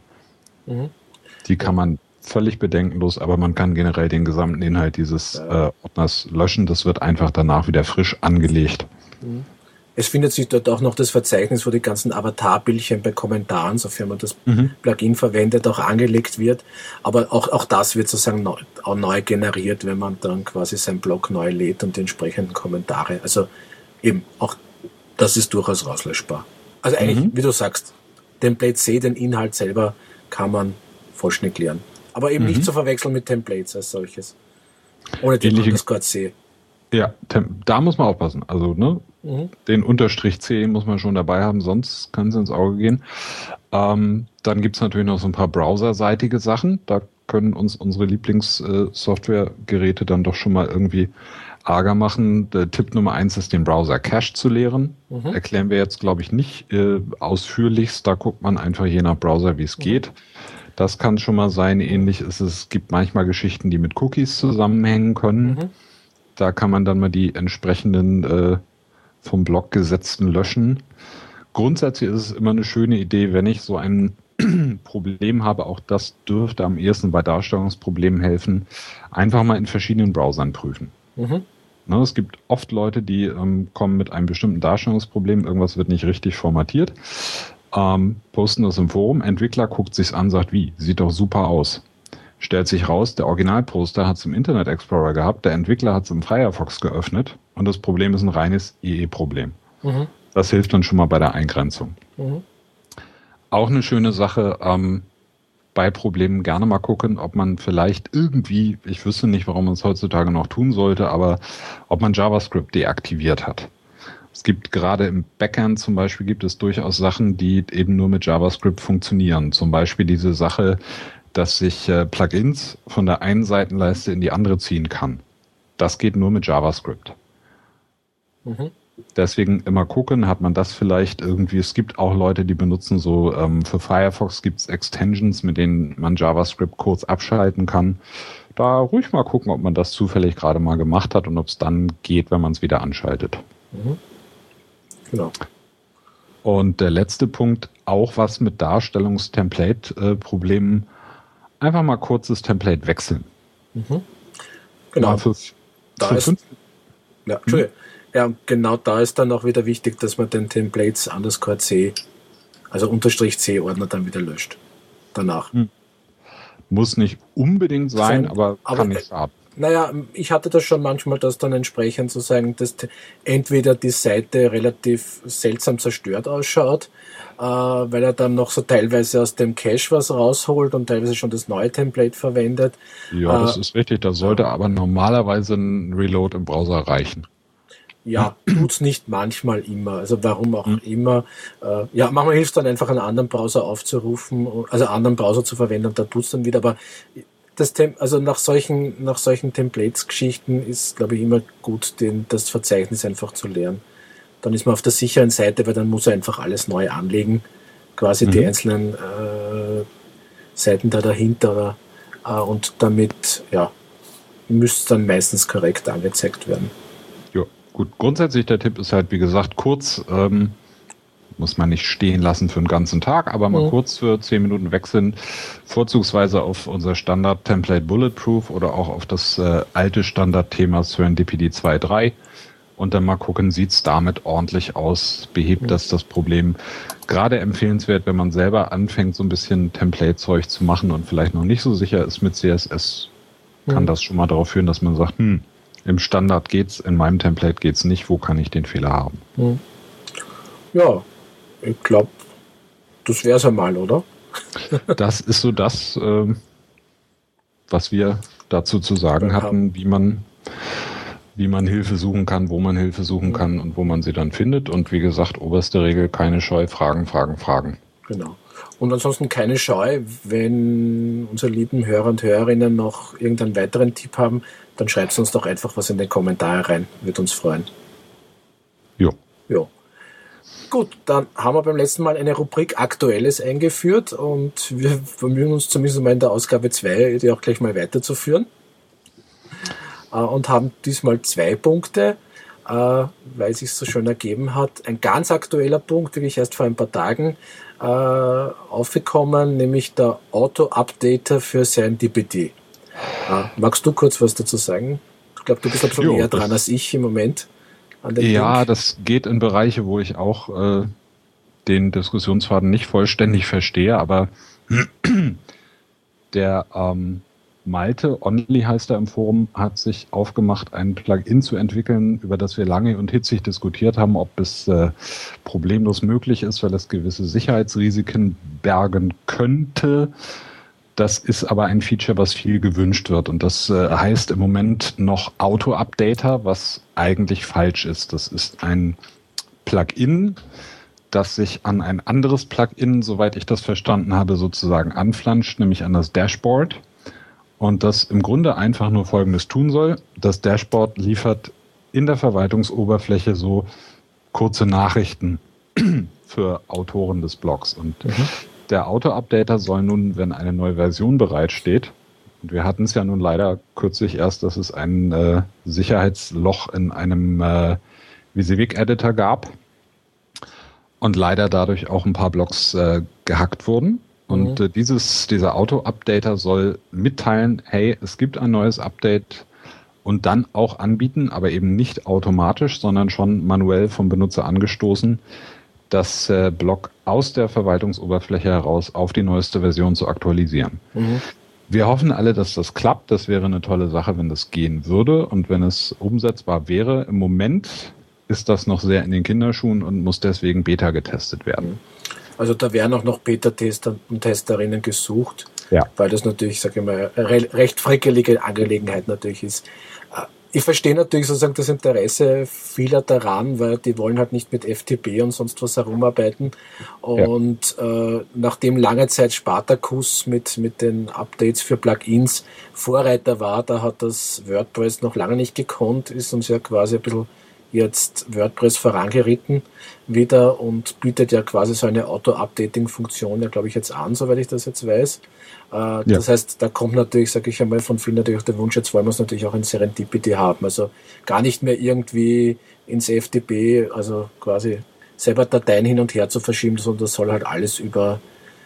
Die kann man völlig bedenkenlos, aber man kann generell den gesamten Inhalt dieses Ordners löschen. Das wird einfach danach wieder frisch angelegt. Es findet sich dort auch noch das Verzeichnis, wo die ganzen Avatar-Bildchen bei Kommentaren, sofern man das Plugin verwendet, auch angelegt wird. Aber auch das wird sozusagen neu generiert, wenn man dann quasi seinen Blog neu lädt und die entsprechenden Kommentare. Also eben, auch das ist durchaus rauslöschbar. Also eigentlich, wie du sagst, Template-C, den Inhalt selber, kann man vollständig klären. Aber eben nicht zu verwechseln mit Templates als solches. Ohne den Underscore C. Ja, da muss man aufpassen. Also den Unterstrich C muss man schon dabei haben, sonst kann es ins Auge gehen. Dann gibt es natürlich noch so ein paar browserseitige Sachen. Da können uns unsere Lieblingssoftwaregeräte dann doch schon mal irgendwie Ärger machen. Der Tipp Nummer 1 ist, den Browser Cache zu leeren. Erklären wir jetzt, glaube ich, nicht ausführlichst. Da guckt man einfach je nach Browser, wie es geht. Das kann schon mal sein. Ähnlich ist es gibt manchmal Geschichten, die mit Cookies zusammenhängen können. Da kann man dann mal die entsprechenden vom Blog gesetzten löschen. Grundsätzlich ist es immer eine schöne Idee, wenn ich so ein Problem habe, auch das dürfte am ehesten bei Darstellungsproblemen helfen, einfach mal in verschiedenen Browsern prüfen. Es gibt oft Leute, die kommen mit einem bestimmten Darstellungsproblem, irgendwas wird nicht richtig formatiert, posten das im Forum, Entwickler guckt sich's an, sagt, wie, sieht doch super aus. Stellt sich raus, der Originalposter hat es im Internet Explorer gehabt, der Entwickler hat es im Firefox geöffnet und das Problem ist ein reines IE-Problem. Das hilft dann schon mal bei der Eingrenzung. Auch eine schöne Sache, bei Problemen gerne mal gucken, ob man vielleicht irgendwie, ich wüsste nicht, warum man es heutzutage noch tun sollte, aber ob man JavaScript deaktiviert hat. Es gibt gerade im Backend zum Beispiel gibt es durchaus Sachen, die eben nur mit JavaScript funktionieren. Zum Beispiel diese Sache, dass ich Plugins von der einen Seitenleiste in die andere ziehen kann. Das geht nur mit JavaScript. Deswegen immer gucken, hat man das vielleicht irgendwie, es gibt auch Leute, die benutzen so, für Firefox gibt es Extensions, mit denen man JavaScript kurz abschalten kann. Da ruhig mal gucken, ob man das zufällig gerade mal gemacht hat und ob es dann geht, wenn man es wieder anschaltet. Genau. Und der letzte Punkt, auch was mit Darstellungstemplate-Problemen, einfach mal kurzes Template wechseln. Genau. Entschuldigung. Ja, und genau da ist dann auch wieder wichtig, dass man den Templates _c, also _c Ordner dann wieder löscht. Danach. Muss nicht unbedingt sein, aber kann nicht haben. Naja, ich hatte das schon manchmal, dass dann entsprechend sozusagen, dass entweder die Seite relativ seltsam zerstört ausschaut, weil er dann noch so teilweise aus dem Cache was rausholt und teilweise schon das neue Template verwendet. Ja, das ist richtig. Da sollte aber normalerweise ein Reload im Browser reichen. Ja, tut's nicht manchmal immer. Also warum auch immer. Ja, manchmal hilft es dann einfach, einen anderen Browser aufzurufen, also einen anderen Browser zu verwenden und da tut's dann wieder. Aber also nach solchen Templates-Geschichten ist, glaube ich, immer gut, das Verzeichnis einfach zu leeren. Dann ist man auf der sicheren Seite, weil dann muss er einfach alles neu anlegen. Quasi die einzelnen Seiten da dahinter. Und damit, ja, müsste es dann meistens korrekt angezeigt werden. Gut, grundsätzlich der Tipp ist halt, wie gesagt, kurz, muss man nicht stehen lassen für einen ganzen Tag, aber mal kurz für 10 Minuten wechseln, vorzugsweise auf unser Standard-Template Bulletproof oder auch auf das alte Standard-Thema Serendipity 2.3 und dann mal gucken, sieht's damit ordentlich aus, behebt das Problem. Gerade empfehlenswert, wenn man selber anfängt, so ein bisschen Template-Zeug zu machen und vielleicht noch nicht so sicher ist mit CSS, kann das schon mal darauf führen, dass man sagt, im Standard geht's, in meinem Template geht's nicht, wo kann ich den Fehler haben? Ja, ich glaube, das wäre es einmal, oder? Das ist so das, was wir dazu zu sagen hatten, wie man Hilfe suchen kann, wo man Hilfe suchen kann und wo man sie dann findet. Und wie gesagt, oberste Regel, keine Scheu, Fragen. Genau. Und ansonsten keine Scheu, wenn unsere lieben Hörer und Hörerinnen noch irgendeinen weiteren Tipp haben, dann schreibt uns doch einfach was in die Kommentare rein. Wird uns freuen. Jo. Gut, dann haben wir beim letzten Mal eine Rubrik Aktuelles eingeführt und wir bemühen uns zumindest mal in der Ausgabe 2, die auch gleich mal weiterzuführen. Und haben diesmal 2 Punkte, weil es sich so schön ergeben hat. Ein ganz aktueller Punkt, wirklich erst vor ein paar Tagen aufgekommen, nämlich der Auto-Updater für Serendipity. Magst du kurz was dazu sagen? Ich glaube, du bist ein bisschen eher dran als ich im Moment. Ja, das geht in Bereiche, wo ich auch den Diskussionsfaden nicht vollständig verstehe, aber der Malte, Only heißt er im Forum, hat sich aufgemacht, ein Plugin zu entwickeln, über das wir lange und hitzig diskutiert haben, ob es problemlos möglich ist, weil es gewisse Sicherheitsrisiken bergen könnte. Das ist aber ein Feature, was viel gewünscht wird. Und das heißt im Moment noch Auto-Updater, was eigentlich falsch ist. Das ist ein Plugin, das sich an ein anderes Plugin, soweit ich das verstanden habe, sozusagen anflanscht, nämlich an das Dashboard. Und das im Grunde einfach nur Folgendes tun soll. Das Dashboard liefert in der Verwaltungsoberfläche so kurze Nachrichten für Autoren des Blogs. Und der Auto-Updater soll nun, wenn eine neue Version bereitsteht, und wir hatten es ja nun leider kürzlich erst, dass es ein Sicherheitsloch in einem WYSIWYG-Editor gab und leider dadurch auch ein paar Blogs gehackt wurden. Und dieser Auto-Updater soll mitteilen, hey, es gibt ein neues Update und dann auch anbieten, aber eben nicht automatisch, sondern schon manuell vom Benutzer angestoßen, das Blog aus der Verwaltungsoberfläche heraus auf die neueste Version zu aktualisieren. Wir hoffen alle, dass das klappt. Das wäre eine tolle Sache, wenn das gehen würde und wenn es umsetzbar wäre. Im Moment ist das noch sehr in den Kinderschuhen und muss deswegen Beta getestet werden. Also da werden auch noch Beta-Tester und Testerinnen gesucht, weil das natürlich, sage ich mal, eine recht frickelige Angelegenheit natürlich ist. Ich verstehe natürlich sozusagen das Interesse vieler daran, weil die wollen halt nicht mit FTP und sonst was herumarbeiten. Und nachdem lange Zeit Spartacus mit den Updates für Plugins Vorreiter war, da hat das WordPress noch lange nicht gekonnt, ist uns ja quasi ein bisschen jetzt WordPress vorangeritten wieder und bietet ja quasi so eine Auto-Updating-Funktion, ja glaube ich jetzt an, soweit ich das jetzt weiß. Das heißt, da kommt natürlich, sage ich einmal, von vielen natürlich auch der Wunsch, jetzt wollen wir es natürlich auch in Serendipity haben. Also gar nicht mehr irgendwie ins FTP, also quasi selber Dateien hin und her zu verschieben, sondern das soll halt alles über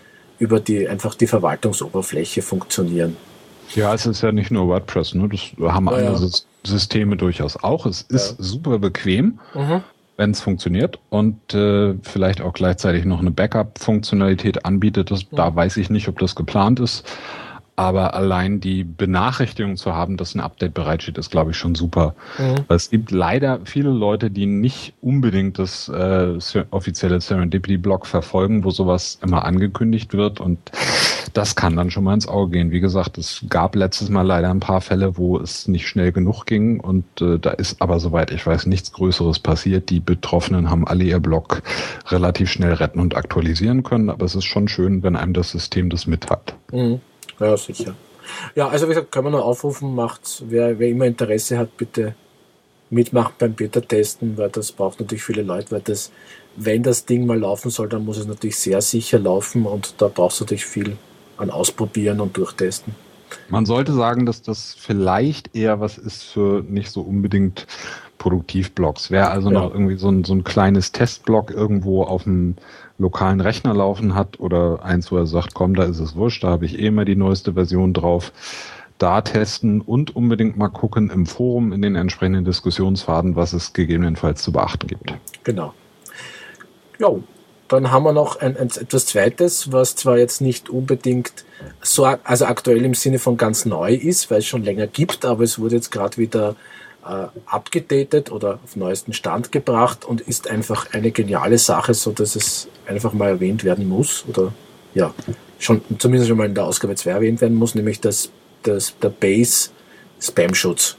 einfach die Verwaltungsoberfläche funktionieren. Ja, es ist ja nicht nur WordPress, ne? Das haben andere Systeme durchaus auch. Es ist super bequem, wenn es funktioniert und vielleicht auch gleichzeitig noch eine Backup-Funktionalität anbietet. Da weiß ich nicht, ob das geplant ist. Aber allein die Benachrichtigung zu haben, dass ein Update bereitsteht, ist, glaube ich, schon super. Es gibt leider viele Leute, die nicht unbedingt das offizielle Serendipity-Blog verfolgen, wo sowas immer angekündigt wird. Und das kann dann schon mal ins Auge gehen. Wie gesagt, es gab letztes Mal leider ein paar Fälle, wo es nicht schnell genug ging. Und da ist aber, soweit ich weiß, nichts Größeres passiert. Die Betroffenen haben alle ihr Blog relativ schnell retten und aktualisieren können. Aber es ist schon schön, wenn einem das System das mitteilt. Ja, sicher. Ja, also wie gesagt, können wir nur aufrufen, wer immer Interesse hat, bitte mitmachen beim Beta-Testen, weil das braucht natürlich viele Leute, weil wenn das Ding mal laufen soll, dann muss es natürlich sehr sicher laufen und da brauchst du natürlich viel an Ausprobieren und Durchtesten. Man sollte sagen, dass das vielleicht eher was ist für nicht so unbedingt Produktivblogs. Wer also noch irgendwie so ein kleines Testblog irgendwo auf dem lokalen Rechner laufen hat oder eins, wo er sagt, komm, da ist es wurscht, da habe ich immer die neueste Version drauf, da testen und unbedingt mal gucken im Forum in den entsprechenden Diskussionsfaden, was es gegebenenfalls zu beachten gibt. Genau. Ja, dann haben wir noch etwas Zweites, was zwar jetzt nicht unbedingt also aktuell im Sinne von ganz neu ist, weil es schon länger gibt, aber es wurde jetzt gerade wieder abgedatet oder auf neuesten Stand gebracht und ist einfach eine geniale Sache, so dass es einfach mal erwähnt werden muss oder zumindest schon mal in der Ausgabe 2 erwähnt werden muss, nämlich der Base Spam-Schutz.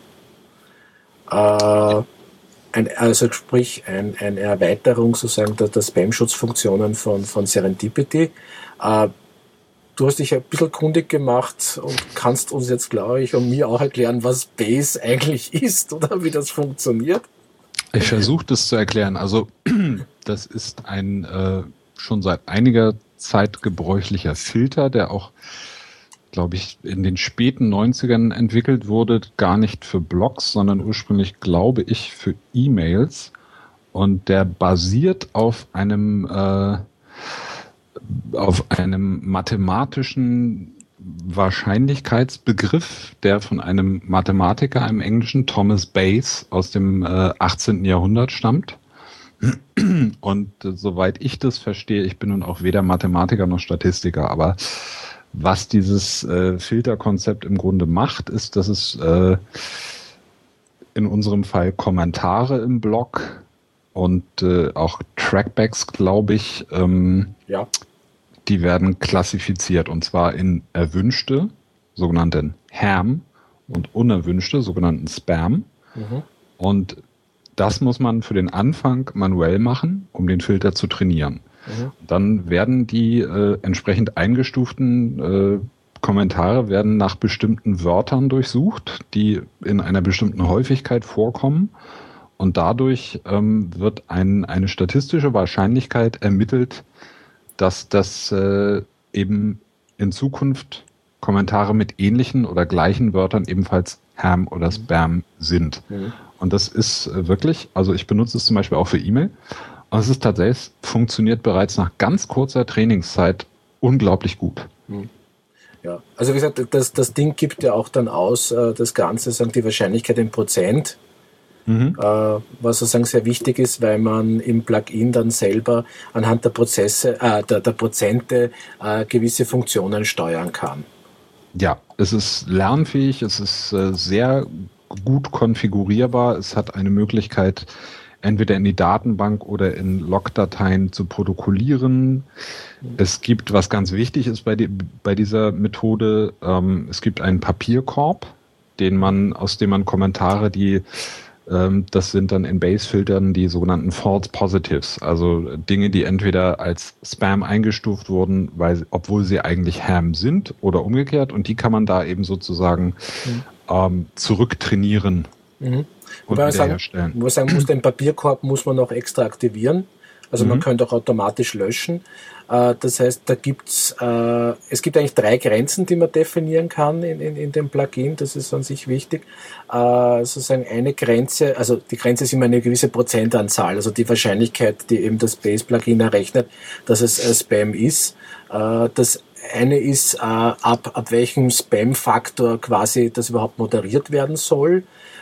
Also sprich eine Erweiterung sozusagen der Spam-Schutzfunktionen von Serendipity. Du hast dich ein bisschen kundig gemacht und kannst uns jetzt, glaube ich, und mir auch erklären, was Base eigentlich ist oder wie das funktioniert. Ich versuche das zu erklären. Also das ist ein schon seit einiger Zeit gebräuchlicher Filter, der auch, glaube ich, in den späten 90ern entwickelt wurde, gar nicht für Blogs, sondern ursprünglich, glaube ich, für E-Mails. Und der basiert auf einem mathematischen Wahrscheinlichkeitsbegriff, der von einem Mathematiker im Englischen, Thomas Bayes, aus dem 18. Jahrhundert stammt. Und soweit ich das verstehe, ich bin nun auch weder Mathematiker noch Statistiker, aber was dieses Filterkonzept im Grunde macht, ist, dass es in unserem Fall Kommentare im Blog und auch Trackbacks, glaube ich, die werden klassifiziert, und zwar in erwünschte, sogenannten Ham, und unerwünschte, sogenannten Spam. Und das muss man für den Anfang manuell machen, um den Filter zu trainieren. Dann werden die entsprechend eingestuften Kommentare werden nach bestimmten Wörtern durchsucht, die in einer bestimmten Häufigkeit vorkommen. Und dadurch wird eine statistische Wahrscheinlichkeit ermittelt, dass das eben in Zukunft Kommentare mit ähnlichen oder gleichen Wörtern ebenfalls Ham oder Spam sind. Und das ist wirklich, also ich benutze es zum Beispiel auch für E-Mail, und es ist tatsächlich, funktioniert bereits nach ganz kurzer Trainingszeit unglaublich gut. Ja, also wie gesagt, das Ding gibt ja auch dann aus, das Ganze, sagen die Wahrscheinlichkeit in Prozent, was sozusagen sehr wichtig ist, weil man im Plugin dann selber anhand der Prozente gewisse Funktionen steuern kann. Ja, es ist lernfähig, es ist sehr gut konfigurierbar, es hat eine Möglichkeit, entweder in die Datenbank oder in Logdateien zu protokollieren. Es gibt, was ganz wichtig ist bei dieser Methode, es gibt einen Papierkorb, aus dem man Kommentare, das sind dann in Base-Filtern die sogenannten False Positives, also Dinge, die entweder als Spam eingestuft wurden, obwohl sie eigentlich Ham sind oder umgekehrt, und die kann man da eben sozusagen zurücktrainieren Mhm. und wiederherstellen. Wo man sagen muss, den Papierkorb muss man noch extra aktivieren. Also man könnte auch automatisch löschen. Das heißt, es gibt eigentlich 3 Grenzen, die man definieren kann in dem Plugin. Das ist an sich wichtig. Sozusagen eine Grenze, also die Grenze ist immer eine gewisse Prozentanzahl, also die Wahrscheinlichkeit, die eben das Base-Plugin errechnet, dass es Spam ist. Das eine ist, ab welchem Spam-Faktor quasi das überhaupt moderiert werden soll.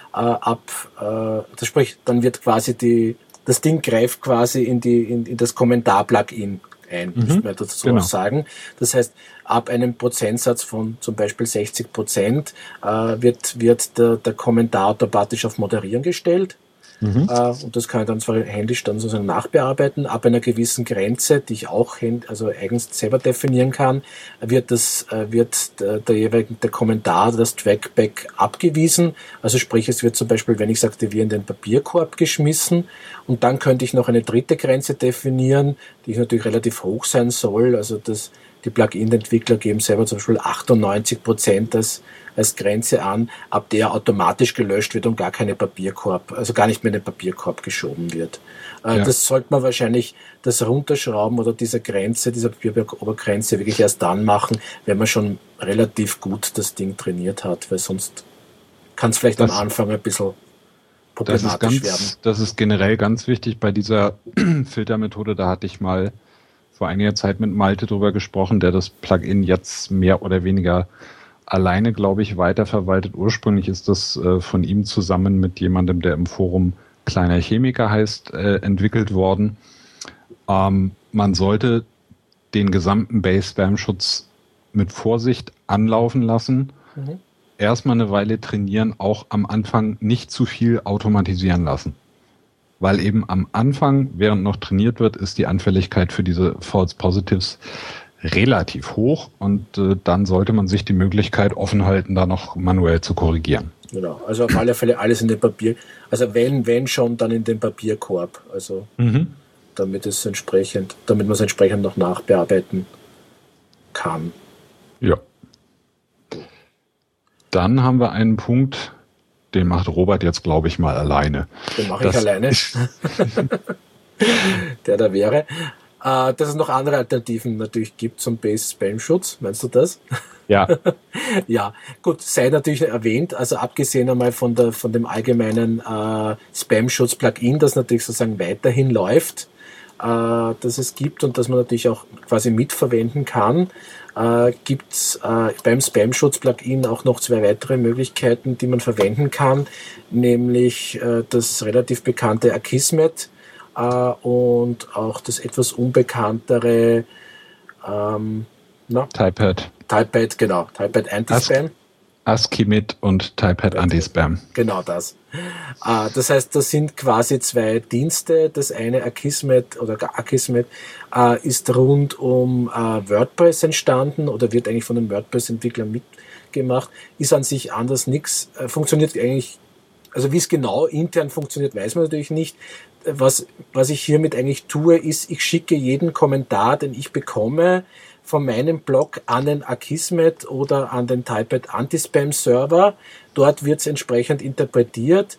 Das spricht, dann wird quasi das Ding greift quasi in das Kommentar-Plugin ein, müssen wir dazu auch sagen. Das heißt, ab einem Prozentsatz von zum Beispiel 60% wird der Kommentar automatisch auf Moderieren gestellt. Und das kann ich dann zwar händisch dann sozusagen nachbearbeiten. Ab einer gewissen Grenze, die ich auch eigens selber definieren kann, wird der Kommentar, das Trackback abgewiesen. Also sprich, es wird zum Beispiel, wenn ich es aktiviere, in den Papierkorb geschmissen. Und dann könnte ich noch eine dritte Grenze definieren, die natürlich relativ hoch sein soll. Also die Plugin-Entwickler geben selber zum Beispiel 98% als Grenze an, ab der automatisch gelöscht wird und gar nicht mehr in den Papierkorb geschoben wird. Das sollte man wahrscheinlich das Runterschrauben oder dieser Papierobergrenze wirklich erst dann machen, wenn man schon relativ gut das Ding trainiert hat, weil sonst kann es vielleicht am Anfang ein bisschen problematisch werden. Das ist generell ganz wichtig bei dieser Filtermethode. Da hatte ich mal vor einiger Zeit mit Malte drüber gesprochen, der das Plugin jetzt mehr oder weniger alleine, glaube ich, weiterverwaltet. Ursprünglich ist das von ihm zusammen mit jemandem, der im Forum Kleiner Chemiker heißt, entwickelt worden. Man sollte den gesamten Base-Spam-Schutz mit Vorsicht anlaufen lassen. Erstmal eine Weile trainieren, auch am Anfang nicht zu viel automatisieren lassen. Weil eben am Anfang, während noch trainiert wird, ist die Anfälligkeit für diese False Positives relativ hoch und dann sollte man sich die Möglichkeit offen halten, da noch manuell zu korrigieren. Genau, also auf alle Fälle alles in den Papier, also wenn schon, dann in den Papierkorb, also damit man es entsprechend noch nachbearbeiten kann. Ja. Dann haben wir einen Punkt, den macht Robert jetzt, glaube ich, mal alleine. Den mache ich alleine. Der da wäre. Dass es noch andere Alternativen natürlich gibt zum Base-Spam-Schutz. Meinst du das? Ja. Ja, gut, sei natürlich erwähnt, also abgesehen einmal von dem allgemeinen Spam-Schutz-Plugin, das natürlich sozusagen weiterhin läuft, das es gibt und das man natürlich auch quasi mitverwenden kann, gibt es beim Spam-Schutz-Plugin auch noch 2 weitere Möglichkeiten, die man verwenden kann, nämlich das relativ bekannte Akismet und auch das etwas unbekanntere Typepad. Typepad Anti-Spam. Akismet und Typepad Anti-Spam. Genau das. Das heißt, das sind quasi 2 Dienste. Das eine Akismet ist rund um WordPress entstanden oder wird eigentlich von den WordPress-Entwicklern mitgemacht. Ist an sich anders nichts. Funktioniert eigentlich, also wie es genau intern funktioniert, weiß man natürlich nicht. Was ich hiermit eigentlich tue, ist, ich schicke jeden Kommentar, den ich bekomme, von meinem Blog an den Akismet oder an den Typepad Anti-Spam-Server. Dort wird es entsprechend interpretiert,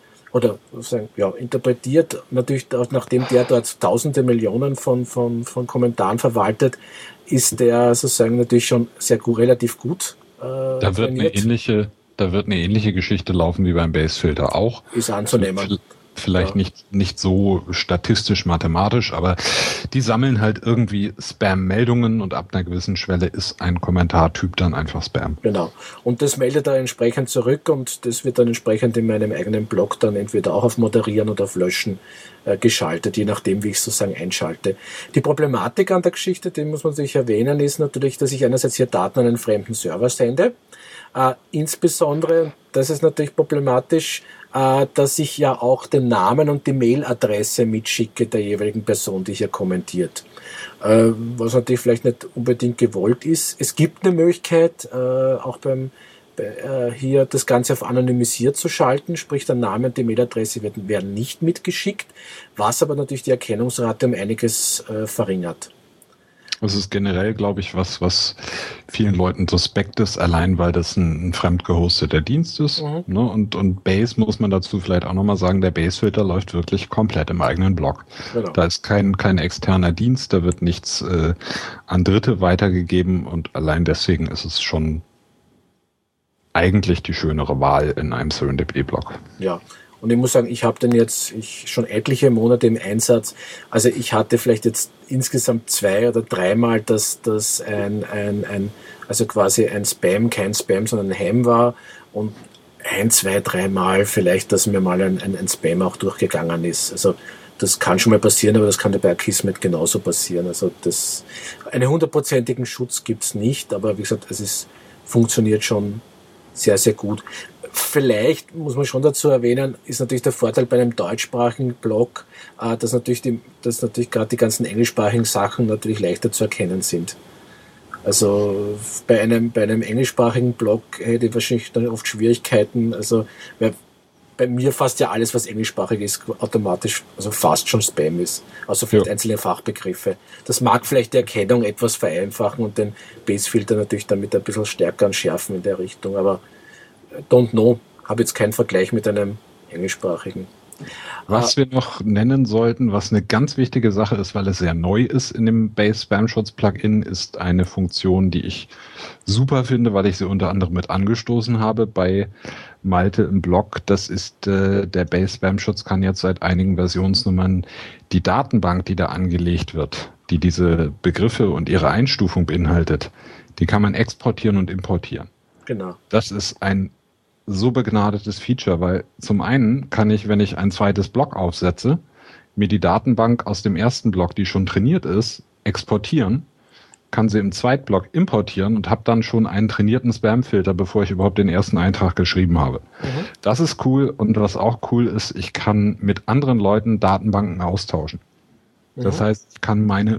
natürlich nachdem der dort tausende Millionen von Kommentaren verwaltet, ist der sozusagen natürlich schon relativ gut trainiert. Da wird eine ähnliche Geschichte laufen wie beim Base-Filter auch. Ist anzunehmen. Vielleicht nicht so statistisch-mathematisch, aber die sammeln halt irgendwie Spam-Meldungen und ab einer gewissen Schwelle ist ein Kommentartyp dann einfach Spam. Genau. Und das meldet er entsprechend zurück und das wird dann entsprechend in meinem eigenen Blog dann entweder auch auf Moderieren oder auf Löschen geschaltet, je nachdem, wie ich es sozusagen einschalte. Die Problematik an der Geschichte, die muss man sich erwähnen, ist natürlich, dass ich einerseits hier Daten an einen fremden Server sende. Insbesondere, das ist natürlich problematisch, dass ich ja auch den Namen und die Mailadresse mitschicke der jeweiligen Person, die hier kommentiert. Was natürlich vielleicht nicht unbedingt gewollt ist. Es gibt eine Möglichkeit, auch hier das Ganze auf anonymisiert zu schalten, sprich der Name und die Mailadresse werden nicht mitgeschickt, was aber natürlich die Erkennungsrate um einiges verringert. Das ist generell, glaube ich, was vielen Leuten suspekt ist, allein weil das ein fremd gehosteter Dienst ist. Mhm. Ne? Und Base muss man dazu vielleicht auch nochmal sagen, der Base-Filter läuft wirklich komplett im eigenen Blog. Genau. Da ist kein externer Dienst, da wird nichts an Dritte weitergegeben und allein deswegen ist es schon eigentlich die schönere Wahl in einem Serendipity-Blog. Ja. Und ich muss sagen, ich habe den jetzt schon etliche Monate im Einsatz. Also ich hatte vielleicht jetzt insgesamt 2 oder 3 Mal, dass das also quasi ein Spam, kein Spam, sondern ein Ham war. Und 1, 2, 3 Mal vielleicht, dass mir mal ein Spam auch durchgegangen ist. Also das kann schon mal passieren, aber das kann bei Akismet genauso passieren. Also einen 100%igen Schutz gibt's nicht, aber wie gesagt, funktioniert schon sehr, sehr gut. Vielleicht muss man schon dazu erwähnen, ist natürlich der Vorteil bei einem deutschsprachigen Blog, dass natürlich gerade die ganzen englischsprachigen Sachen natürlich leichter zu erkennen sind. Also bei einem englischsprachigen Blog hätte ich wahrscheinlich dann oft Schwierigkeiten, also weil bei mir fast ja alles, was englischsprachig ist, automatisch, also fast schon Spam ist. Also vielleicht einzelne Fachbegriffe. Das mag vielleicht die Erkennung etwas vereinfachen und den Base-Filter natürlich damit ein bisschen stärker anschärfen in der Richtung, aber don't know, habe jetzt keinen Vergleich mit einem englischsprachigen. Was wir noch nennen sollten, was eine ganz wichtige Sache ist, weil es sehr neu ist in dem Base Spam Schutz Plugin, ist eine Funktion, die ich super finde, weil ich sie unter anderem mit angestoßen habe bei Malte im Blog. Das ist der Base Spam Schutz kann jetzt seit einigen Versionsnummern die Datenbank, die da angelegt wird, die diese Begriffe und ihre Einstufung beinhaltet, die kann man exportieren und importieren. Genau. Das ist ein so begnadetes Feature, weil zum einen kann ich, wenn ich ein zweites Block aufsetze, mir die Datenbank aus dem ersten Block, die schon trainiert ist, exportieren, kann sie im Zweitblock importieren und habe dann schon einen trainierten Spamfilter, bevor ich überhaupt den ersten Eintrag geschrieben habe. Mhm. Das ist cool und was auch cool ist, ich kann mit anderen Leuten Datenbanken austauschen. Mhm. Das heißt, ich kann meine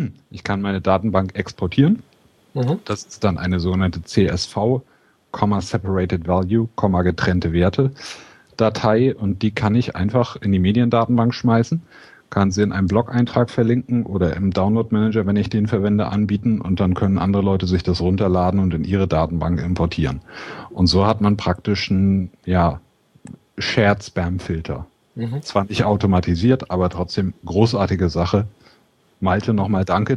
Datenbank exportieren. Mhm. Das ist dann eine sogenannte CSV, Separated Value, getrennte Werte Datei und die kann ich einfach in die Mediendatenbank schmeißen, kann sie in einem Blog-Eintrag verlinken oder im Download-Manager, wenn ich den verwende, anbieten und dann können andere Leute sich das runterladen und in ihre Datenbank importieren. Und so hat man praktisch einen Shared Spam-Filter. Mhm. Zwar nicht automatisiert, aber trotzdem großartige Sache. Malte, nochmal danke.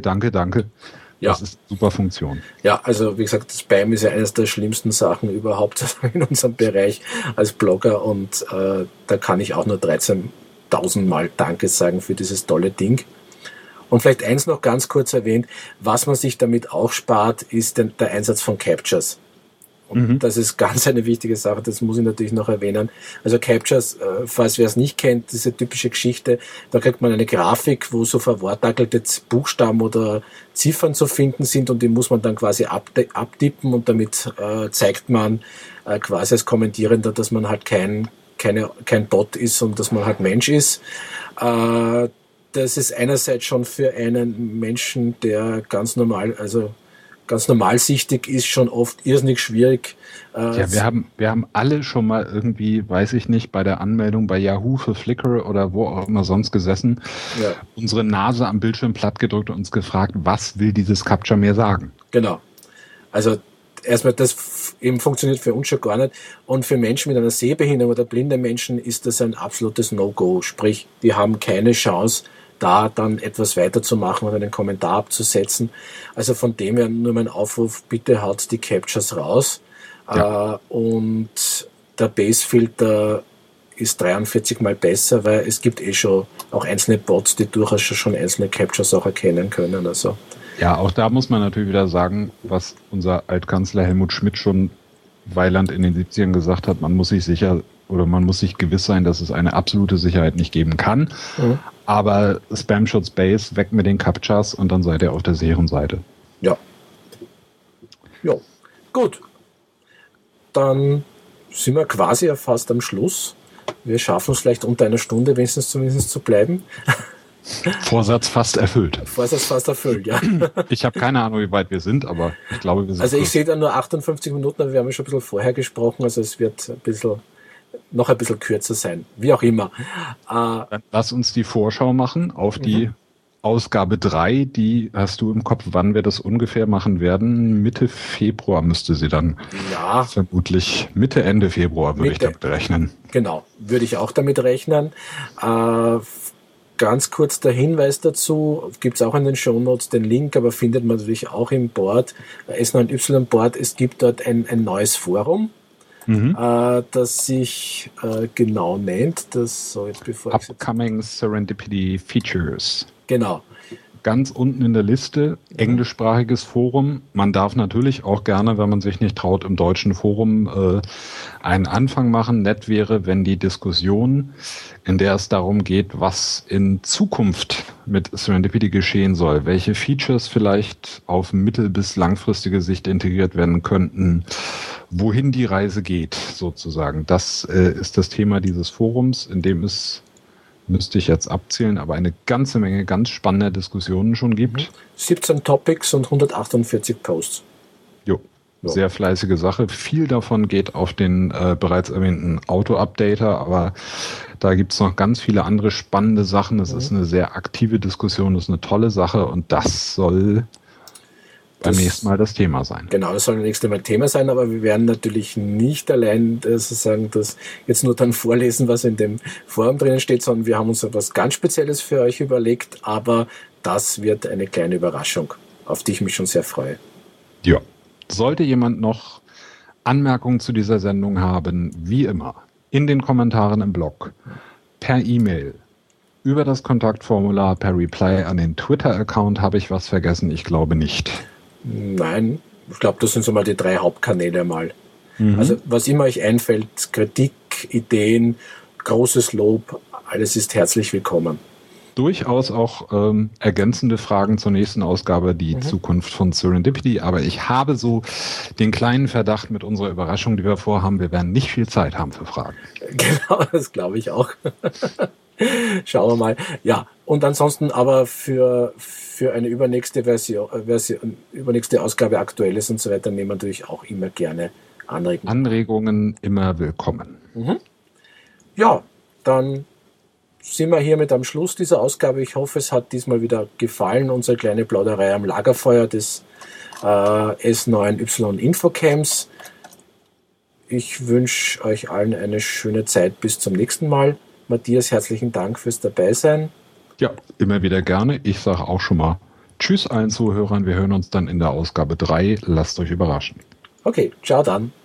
Ja. Das ist eine super Funktion. Ja, also wie gesagt, Spam ist ja eines der schlimmsten Sachen überhaupt in unserem Bereich als Blogger und da kann ich auch nur 13.000 Mal Danke sagen für dieses tolle Ding. Und vielleicht eins noch ganz kurz erwähnt, was man sich damit auch spart, ist der Einsatz von Captchas. Und das ist ganz eine wichtige Sache, das muss ich natürlich noch erwähnen. Also Captchas, falls wer es nicht kennt, diese typische Geschichte, da kriegt man eine Grafik, wo so verwortakelte Buchstaben oder Ziffern zu finden sind und die muss man dann quasi abtippen und damit zeigt man quasi als Kommentierender, dass man halt kein Bot ist und dass man halt Mensch ist. Das ist einerseits schon für einen Menschen, der ganz normalsichtig ist, schon oft irrsinnig schwierig. Ja, wir haben alle schon mal irgendwie, weiß ich nicht, bei der Anmeldung bei Yahoo für Flickr oder wo auch immer sonst gesessen, unsere Nase am Bildschirm platt gedrückt und uns gefragt, was will dieses Captcha mir sagen? Genau. Also erstmal, das eben funktioniert für uns schon gar nicht. Und für Menschen mit einer Sehbehinderung oder blinde Menschen ist das ein absolutes No-Go. Sprich, die haben keine Chance, da dann etwas weiterzumachen oder einen Kommentar abzusetzen. Also von dem her nur mein Aufruf, bitte haut die Captchas raus. Ja. Und der Base-Filter ist 43 mal besser, weil es gibt schon auch einzelne Bots, die durchaus schon einzelne Captchas auch erkennen können. Also. Ja, auch da muss man natürlich wieder sagen, was unser Altkanzler Helmut Schmidt schon Weiland in den 70ern gesagt hat, man muss sich gewiss sein, dass es eine absolute Sicherheit nicht geben kann. Mhm. Aber Spam-Schutz Base, weg mit den Captchas und dann seid ihr auf der sicheren Seite. Ja. Ja, gut. Dann sind wir quasi ja fast am Schluss. Wir schaffen es vielleicht unter einer Stunde wenigstens zumindest zu bleiben. Vorsatz fast erfüllt. Vorsatz fast erfüllt, ja. Ich habe keine Ahnung, wie weit wir sind, aber ich glaube, wir sind. Also ich sehe da nur 58 Minuten, aber wir haben ja schon ein bisschen vorher gesprochen, also es wird noch ein bisschen kürzer sein. Wie auch immer. Dann lass uns die Vorschau machen auf die Ausgabe 3, die hast du im Kopf, wann wir das ungefähr machen werden? Mitte Februar müsste sie dann. Ja. Vermutlich Mitte, Ende Februar würde ich damit rechnen. Genau, würde ich auch damit rechnen. Ganz kurz der Hinweis dazu, gibt es auch in den Shownotes den Link, aber findet man natürlich auch im Board, S9Y Board. Es gibt dort ein neues Forum, das sich genau nennt, Upcoming Serendipity Features. Genau. Ganz unten in der Liste, englischsprachiges Forum. Man darf natürlich auch gerne, wenn man sich nicht traut, im deutschen Forum einen Anfang machen. Nett wäre, wenn die Diskussion, in der es darum geht, was in Zukunft mit Serendipity geschehen soll, welche Features vielleicht auf mittel- bis langfristige Sicht integriert werden könnten, wohin die Reise geht, sozusagen. Das ist das Thema dieses Forums, in dem es, müsste ich jetzt abzählen, aber eine ganze Menge ganz spannender Diskussionen schon gibt. 17 Topics und 148 Posts. Jo, sehr fleißige Sache. Viel davon geht auf den bereits erwähnten Auto-Updater, aber da gibt es noch ganz viele andere spannende Sachen. Es ist eine sehr aktive Diskussion, das ist eine tolle Sache und das soll beim nächsten Mal das Thema sein. Genau, das soll das nächste Mal Thema sein, aber wir werden natürlich nicht allein sozusagen das jetzt nur dann vorlesen, was in dem Forum drinnen steht, sondern wir haben uns etwas ganz Spezielles für euch überlegt, aber das wird eine kleine Überraschung, auf die ich mich schon sehr freue. Ja, sollte jemand noch Anmerkungen zu dieser Sendung haben, wie immer, in den Kommentaren im Blog, per E-Mail, über das Kontaktformular, per Reply an den Twitter-Account. Habe ich was vergessen? Ich glaube nicht. Nein, ich glaube, das sind so mal die 3 Hauptkanäle mal. Also was immer euch einfällt, Kritik, Ideen, großes Lob, alles ist herzlich willkommen. Durchaus auch ergänzende Fragen zur nächsten Ausgabe, die Zukunft von Serendipity. Aber ich habe so den kleinen Verdacht mit unserer Überraschung, die wir vorhaben, wir werden nicht viel Zeit haben für Fragen. Genau, das glaube ich auch. Schauen wir mal. Ja, und ansonsten aber für eine übernächste übernächste Ausgabe Aktuelles und so weiter nehmen wir natürlich auch immer gerne Anregungen. Anregungen immer willkommen. Ja, dann sind wir hiermit am Schluss dieser Ausgabe. Ich hoffe, es hat diesmal wieder gefallen, unsere kleine Plauderei am Lagerfeuer des S9Y Infocamps. Ich wünsche euch allen eine schöne Zeit bis zum nächsten Mal. Matthias, herzlichen Dank fürs Dabeisein. Ja, immer wieder gerne. Ich sage auch schon mal Tschüss allen Zuhörern. Wir hören uns dann in der Ausgabe 3. Lasst euch überraschen. Okay, ciao dann.